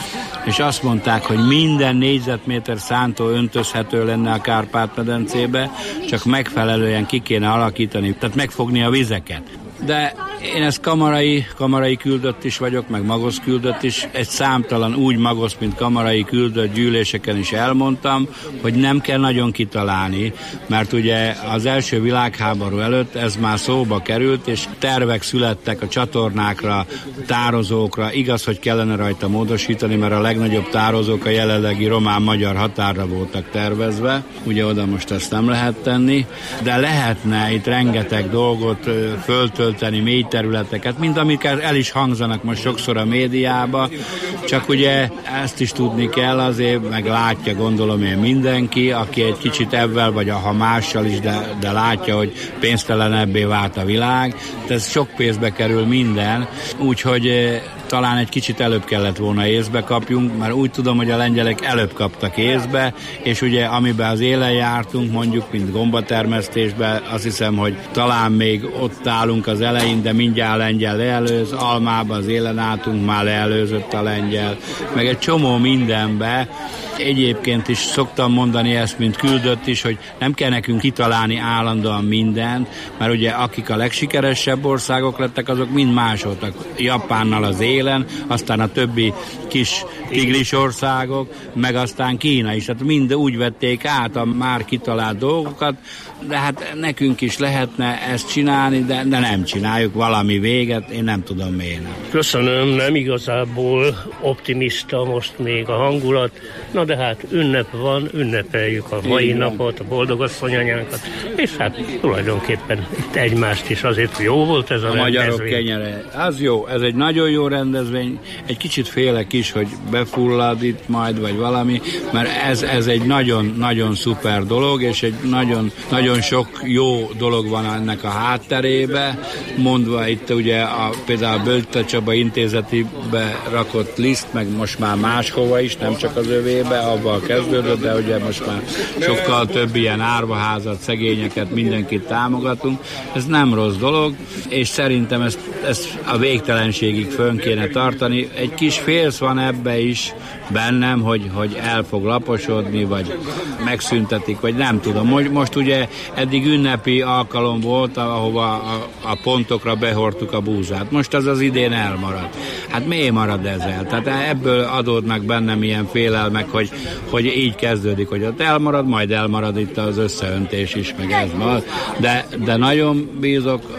és azt mondták, hogy minden négyzetméter szántó öntözhető lenne a Kárpát-medencébe, csak megfelelően ki kéne alakítani, tehát megfogni a vizeket. De én ezt kamarai, kamarai küldött is vagyok, meg Magosz küldött is. Egy számtalan úgy Magosz, mint kamarai küldött gyűléseken is elmondtam, hogy nem kell nagyon kitalálni, mert ugye az első világháború előtt ez már szóba került, és tervek születtek a csatornákra, tározókra. Igaz, hogy kellene rajta módosítani, mert a legnagyobb tározók a jelenlegi román-magyar határra voltak tervezve. Ugye oda most ezt nem lehet tenni, de lehetne itt rengeteg dolgot föltölteni, mély területeket, mind amiket el is hangzanak most sokszor a médiába, csak ugye ezt is tudni kell azért, meg látja, gondolom én, mindenki, aki egy kicsit ebben vagy a mással is, de, de látja, hogy pénztelenebbé vált a világ, de ez sok pénzbe kerül minden, úgyhogy talán egy kicsit előbb kellett volna észbe kapjunk, mert úgy tudom, hogy a lengyelek előbb kaptak észbe, és ugye amiben az élen jártunk, mondjuk, mint gombatermesztésben, azt hiszem, hogy talán még ott állunk az elején, de mindjárt lengyel leelőz, almában az élen álltunk, már leelőzött a lengyel, meg egy csomó mindenbe. Egyébként is szoktam mondani ezt, mint küldött is, hogy nem kell nekünk kitalálni állandóan mindent, mert ugye akik a legsikeresebb országok lettek, azok mind másoltak. Japánnal az élen, aztán a többi kis tigris országok, meg aztán Kína is. Tehát mind úgy vették át a már kitalált dolgokat, de hát nekünk is lehetne ezt csinálni, de, de nem csináljuk, valami véget, én nem tudom miért nem. Köszönöm, nem igazából optimista most még a hangulat. Na de hát ünnep van, ünnepeljük a mai Igen. napot, a boldogasszonyanyánkat, és hát tulajdonképpen itt egymást is azért jó volt ez a, a rendezvény. Magyarok kenyere, az jó, ez egy nagyon jó rendezvény, egy kicsit félek is, hogy befullad itt majd, vagy valami, mert ez, ez egy nagyon-nagyon szuper dolog, és egy nagyon, nagyon sok jó dolog van ennek a hátterébe, mondva itt ugye a, például a Bölcső Csaba intézetibe rakott liszt, meg most már máshova is, nem csak az övébe, abban kezdődött, de ugye most már sokkal több ilyen árvaházat, szegényeket, mindenkit támogatunk. Ez nem rossz dolog, és szerintem ezt, ezt a végtelenségig fönn kéne tartani. Egy kis félsz van ebbe is bennem, hogy, hogy el fog laposodni, vagy megszüntetik, vagy nem tudom. Most, most ugye eddig ünnepi alkalom volt, ahova a, a pontokra behordtuk a búzát. Most az az idén elmarad. Hát miért marad ezzel? Tehát ebből adódnak bennem ilyen félelmek, hogy, hogy így kezdődik, hogy ott elmarad, majd elmarad itt az összeöntés is, meg ez van. De, de nagyon bízok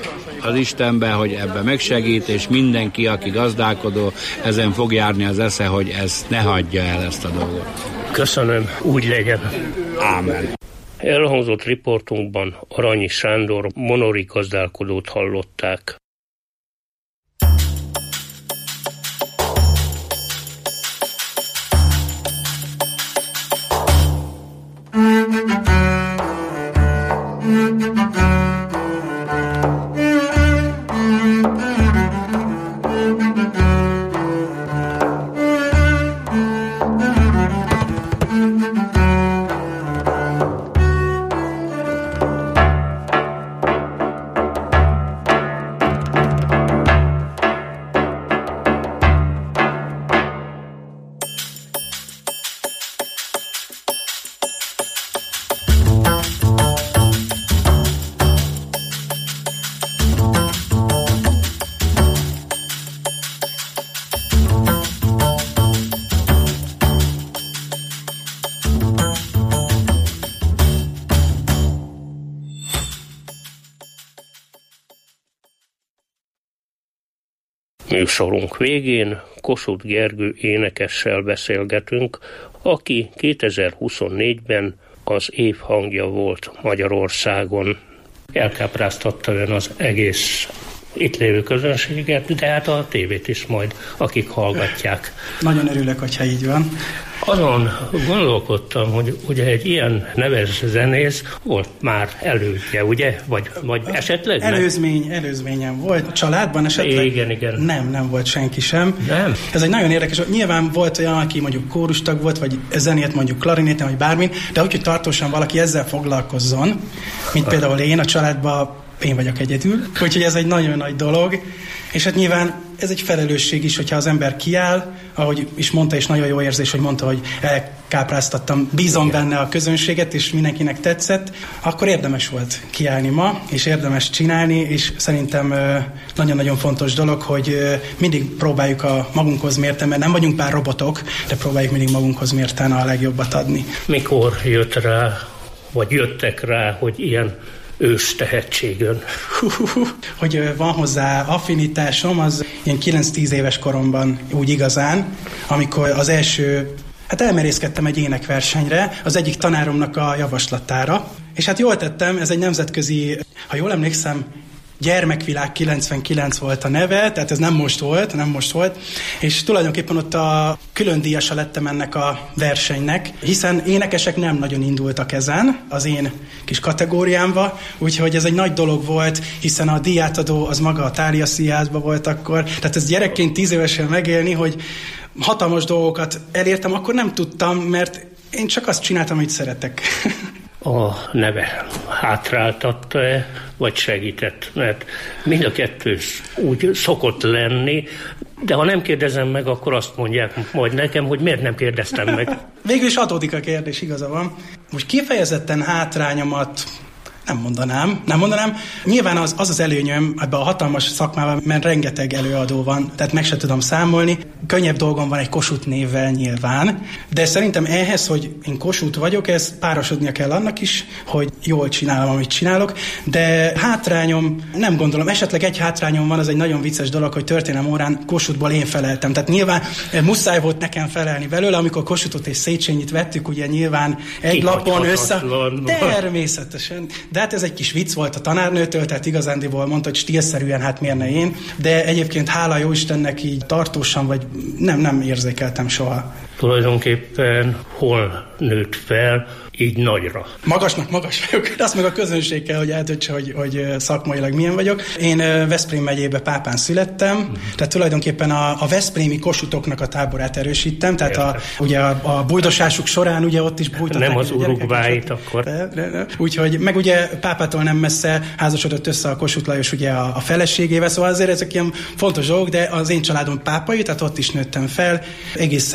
az Istenbe, hogy ebbe megsegít, és mindenki, aki gazdálkodó, ezen fog járni az esze, hogy ezt ne hagyja el, ezt a dolgot. Köszönöm, úgy legyen. Ámen. Elhangzott riportunkban Aranyi Sándor monori gazdálkodót hallották. Műsorunk végén Kossuth Gergő énekessel beszélgetünk, aki kétezer-huszonnégyben az év hangja volt Magyarországon. Elkápráztatta ön az egész itt lévő közönséget, de hát a tévét is majd, akik hallgatják. Nagyon örülök, hogyha így van. Azon gondolkodtam, hogy ugye egy ilyen neves zenész volt már elődje, ugye? Vagy, vagy esetleg? Előzmény, előzményem volt. Családban esetleg? Igen, igen. Nem, nem volt senki sem. Nem? Ez egy nagyon érdekes, nyilván volt olyan, aki mondjuk kórustag volt, vagy zenélt mondjuk klarinéten, vagy bármin, de úgy, hogy tartósan valaki ezzel foglalkozzon, mint például én a családban, én vagyok egyedül, úgyhogy ez egy nagyon nagy dolog, és hát nyilván ez egy felelősség is, hogyha az ember kiáll, ahogy is mondta, és nagyon jó érzés, hogy mondta, hogy elkápráztattam, bízom benne a közönséget, és mindenkinek tetszett, akkor érdemes volt kiállni ma, és érdemes csinálni, és szerintem nagyon-nagyon fontos dolog, hogy mindig próbáljuk a magunkhoz mérten, mert nem vagyunk pár robotok, de próbáljuk mindig magunkhoz mérten a legjobbat adni. Mikor jött rá, vagy jöttek rá, hogy ilyen ős tehetségön? Hogy van hozzá affinitásom, az ilyen kilenc-tíz éves koromban úgy igazán, amikor az első, hát elmerészkedtem egy énekversenyre, az egyik tanáromnak a javaslatára, és hát jól tettem, ez egy nemzetközi, ha jól emlékszem, Gyermekvilág kilencvenkilenc volt a neve, tehát ez nem most volt, nem most volt, és tulajdonképpen ott a külön díjasa lettem ennek a versenynek, hiszen énekesek nem nagyon indultak ezen, az én kis kategóriámba, úgyhogy ez egy nagy dolog volt, hiszen a díjátadó az maga a Thália Színházban volt akkor, tehát ez gyerekként tíz évesen megélni, hogy hatalmas dolgokat elértem, akkor nem tudtam, mert én csak azt csináltam, amit szeretek. A neve hátráltatta-e, vagy segített? Mert mind a kettő úgy szokott lenni, de ha nem kérdezem meg, akkor azt mondják majd nekem, hogy miért nem kérdeztem meg. Végül is adódik a kérdés, igaza van. Most kifejezetten hátrányomat nem mondanám, nem mondanám. Nyilván az az, az előnyöm ebben a hatalmas szakmában, mert rengeteg előadó van, tehát meg se tudom számolni. Könnyebb dolgom van egy Kossuth névvel nyilván, de szerintem ehhez, hogy én Kossuth vagyok, ez párosodnia kell annak is, hogy jól csinálom, amit csinálok, de hátrányom, nem gondolom, esetleg egy hátrányom van, az egy nagyon vicces dolog, hogy történelem órán Kossuthból én feleltem. Tehát nyilván muszáj volt nekem felelni belőle, amikor Kossuthot és Széchenyit vettük, ugye nyilván egy lapon össze. Természetesen. De hát ez egy kis vicc volt a tanárnőtől, tehát igazándiból mondta, hogy stílszerűen, hát miért ne én, de egyébként hála jó Istennek így tartósan, vagy nem, nem érzékeltem soha. Tulajdonképpen hol nőtt fel így nagyra? Magasnak magas vagyok. Azt meg a közönség kell, hogy eltöntse, hogy, hogy szakmailag milyen vagyok. Én Veszprém megyébe Pápán születtem, uh-huh. tehát tulajdonképpen a, a veszprémi Kossuthoknak a táborát erősítem, tehát a, ugye a, a bújdosásuk során ugye ott is bújtatták. Nem az Uruguayit akkor. De, de, de. Úgyhogy meg ugye Pápától nem messze házasodott össze a Kossuth Lajos ugye a, a feleségével, szóval azért ezek ilyen fontos dolgok, de az én családom pápai, tehát ott is nőttem fel. Egészen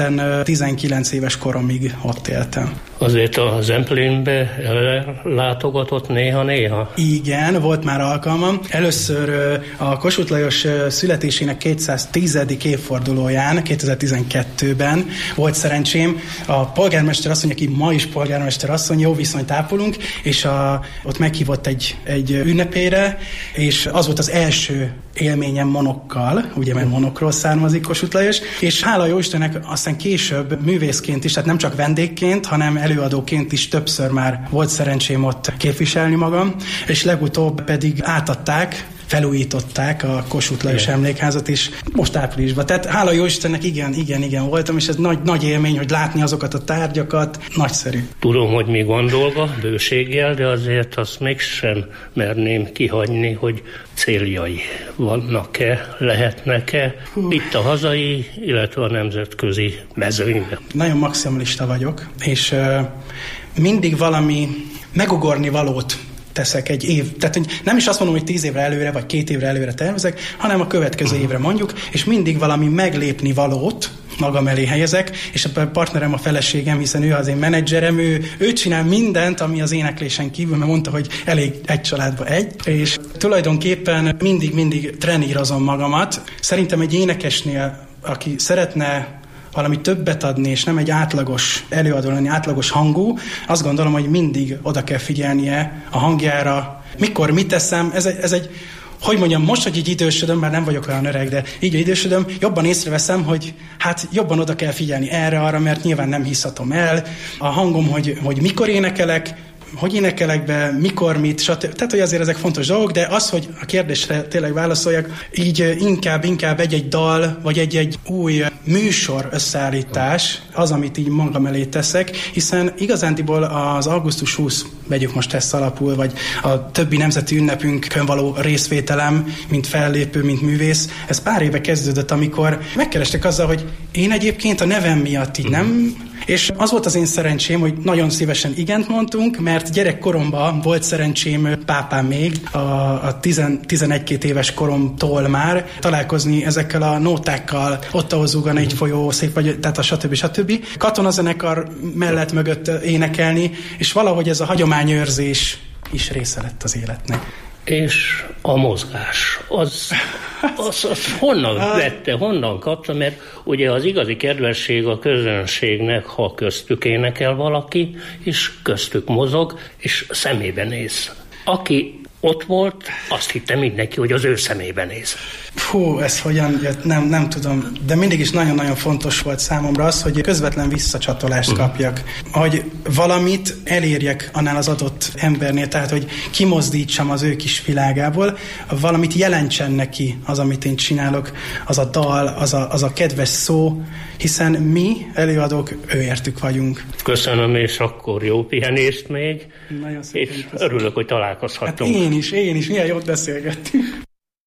tizenkilenc éves koromig ott éltem. Azért a Zemplénbe látogatott néha-néha? Igen, volt már alkalmam. Először a Kossuth Lajos születésének kétszáztízedik évfordulóján, kétezer-tizenkettőben volt szerencsém. A polgármester asszony, aki ma is polgármester asszony, jó viszonyt ápolunk, és a, ott meghívott egy, egy ünnepére, és az volt az első élményem monokkal, ugye, mert monokról származik Kossuth Lajos, és hála jó Istennek aztán később művészként is, tehát nem csak vendégként, hanem előadóként is többször már volt szerencsém ott képviselni magam, és legutóbb pedig átadták, felújították a Kossuth Lajos emlékházat is most áprilisban. Tehát hála jó Istennek, igen, igen, igen voltam, és ez nagy, nagy élmény, hogy látni azokat a tárgyakat, nagyszerű. Tudom, hogy még van dolga, bőséggel, de azért azt mégsem merném kihagyni, hogy céljai vannak-e, lehetnek-e itt a hazai, illetve a nemzetközi mezőnyben. Nagyon maximalista vagyok, és uh, mindig valami megugorni valót teszek egy év. Tehát nem is azt mondom, hogy tíz évre előre, vagy két évre előre tervezek, hanem a következő évre mondjuk, és mindig valami meglépni valót magam elé helyezek, és a partnerem a feleségem, hiszen ő az én menedzserem, ő, ő csinál mindent, ami az éneklésen kívül, mert mondta, hogy elég egy családba egy, és tulajdonképpen mindig-mindig trenírozom magamat. Szerintem egy énekesnél, aki szeretne valami többet adni, és nem egy átlagos előadó lenni, átlagos hangú, azt gondolom, hogy mindig oda kell figyelnie a hangjára. Mikor mit teszem, ez egy, ez egy hogy mondjam, most, hogy így idősödöm, már nem vagyok olyan öreg, de így idősödöm, jobban észreveszem, hogy hát jobban oda kell figyelni erre-arra, mert nyilván nem hiszhatom el. A hangom, hogy, hogy mikor énekelek, hogy énekelek be, mikor, mit, stb. Tehát, hogy azért ezek fontos dolgok, de az, hogy a kérdésre tényleg válaszoljak, így inkább, inkább egy-egy dal, vagy egy-egy új műsor összeállítás az, amit így magam elé teszek, hiszen igazándiból az augusztus huszadika, vegyük most ezt alapul, vagy a többi nemzeti ünnepünkön való részvételem, mint fellépő, mint művész, ez pár éve kezdődött, amikor megkerestek azzal, hogy én egyébként a nevem miatt így nem. És az volt az én szerencsém, hogy nagyon szívesen igent mondtunk, mert gyerekkoromban volt szerencsém, pápám még, a, a tizenegy-két éves koromtól már találkozni ezekkel a nótákkal, ott ahol zúgan egy folyó, szép vagy, tehát a stb. stb. Katonazenekar mellett mögött énekelni, és valahogy ez a hagyományőrzés is része lett az életnek. És a mozgás, az, az, az honnan vette, honnan kapta, mert ugye az igazi kedvesség a közönségnek, ha köztük énekel valaki, és köztük mozog, és szemébe néz. Aki ott volt, azt hitte mindenki, hogy az ő szemébe néz. Fú, ez hogyan jött, nem, nem tudom, de mindig is nagyon-nagyon fontos volt számomra az, hogy közvetlen visszacsatolást kapjak, hogy valamit elérjek annál az adott embernél, tehát hogy kimozdítsam az ő kis világából, valamit jelentsen neki az, amit én csinálok, az a dal, az a, az a kedves szó, hiszen mi előadók őértük vagyunk. Köszönöm, és akkor jó pihenést még, és köszönöm. Örülök, hogy találkozhatunk. Hát én is, én is, milyen jót beszélgettünk.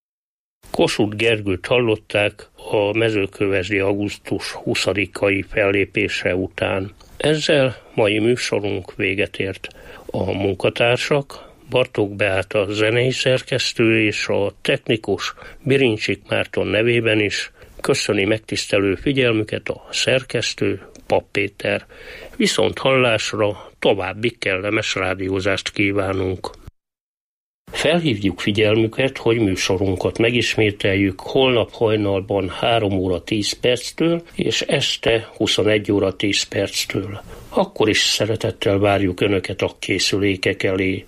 Kossuth Gergőt hallották a Mezőkövesdi augusztus huszadikai fellépése után. Ezzel mai műsorunk véget ért. A munkatársak, Bartók Beáta zenei szerkesztő és a technikus Birincsik Márton nevében is köszöni megtisztelő figyelmüket a szerkesztő, Papp Péter. Viszont hallásra további kellemes rádiózást kívánunk. Felhívjuk figyelmüket, hogy műsorunkat megismételjük holnap hajnalban három óra tíz perctől és este huszonegy óra tíz perctől. Akkor is szeretettel várjuk Önöket a készülékek elé.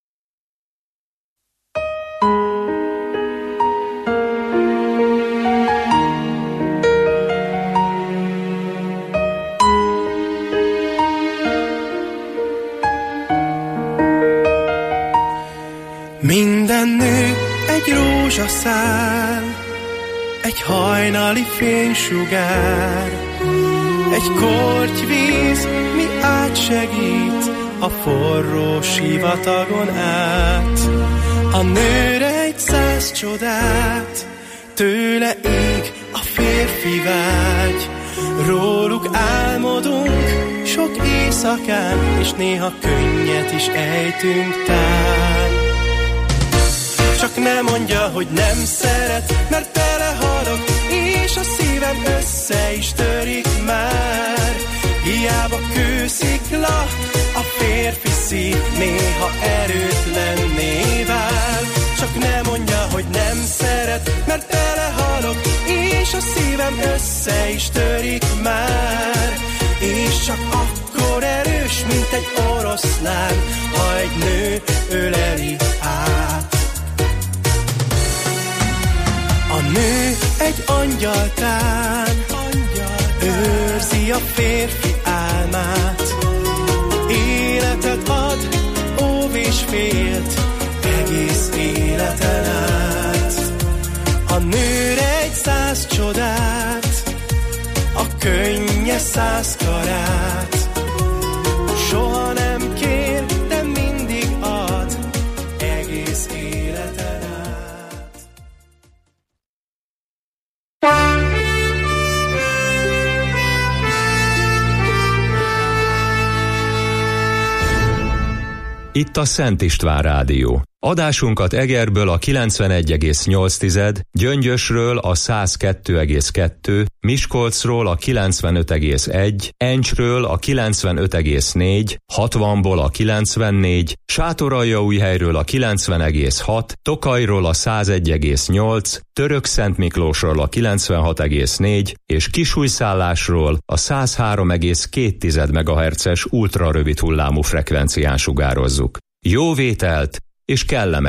Minden nő egy rózsaszál, egy hajnali fénysugár, egy kortyvíz, mi átsegít a forró sivatagon át. A nőre egy száz csodát, tőle ég a férfi vágy. Róluk álmodunk sok éjszakán, és néha könnyet is ejtünk tán. Csak ne mondja, hogy nem szeret, mert telehalok, és a szívem össze is törik már. hiába kőszikla, a férfi szív néha erőtlenné vál. Csak ne mondja, hogy nem szeret, mert telehalok, és a szívem össze is törik már. És csak akkor erős, mint egy oroszlán, ha egy nő öleli át. A nő egy angyaltán, őrzi a férfi álmát. Életet ad, óv és félt, egész életen át. A nőre egy száz csodát, a könnye száz karát. Soha nem kér, de mindig ad, egész életen át. Itt a Szent István Rádió. Adásunkat Egerből a kilencvenegy egész nyolc, Gyöngyösről a száz kettő egész kettő, Miskolcról a kilencvenöt egész egy, Encsről a kilencvenöt egész négy, hatvanból a kilencvennégy, Sátoraljaújhelyről a kilencven egész hat, Tokajról a száz egy egész nyolc, Törökszentmiklósról a kilencvenhat egész négy és Kisújszállásról a száz három egész két megahertzes ultrarövid hullámú frekvencián sugározzuk. Jó vételt és kellemes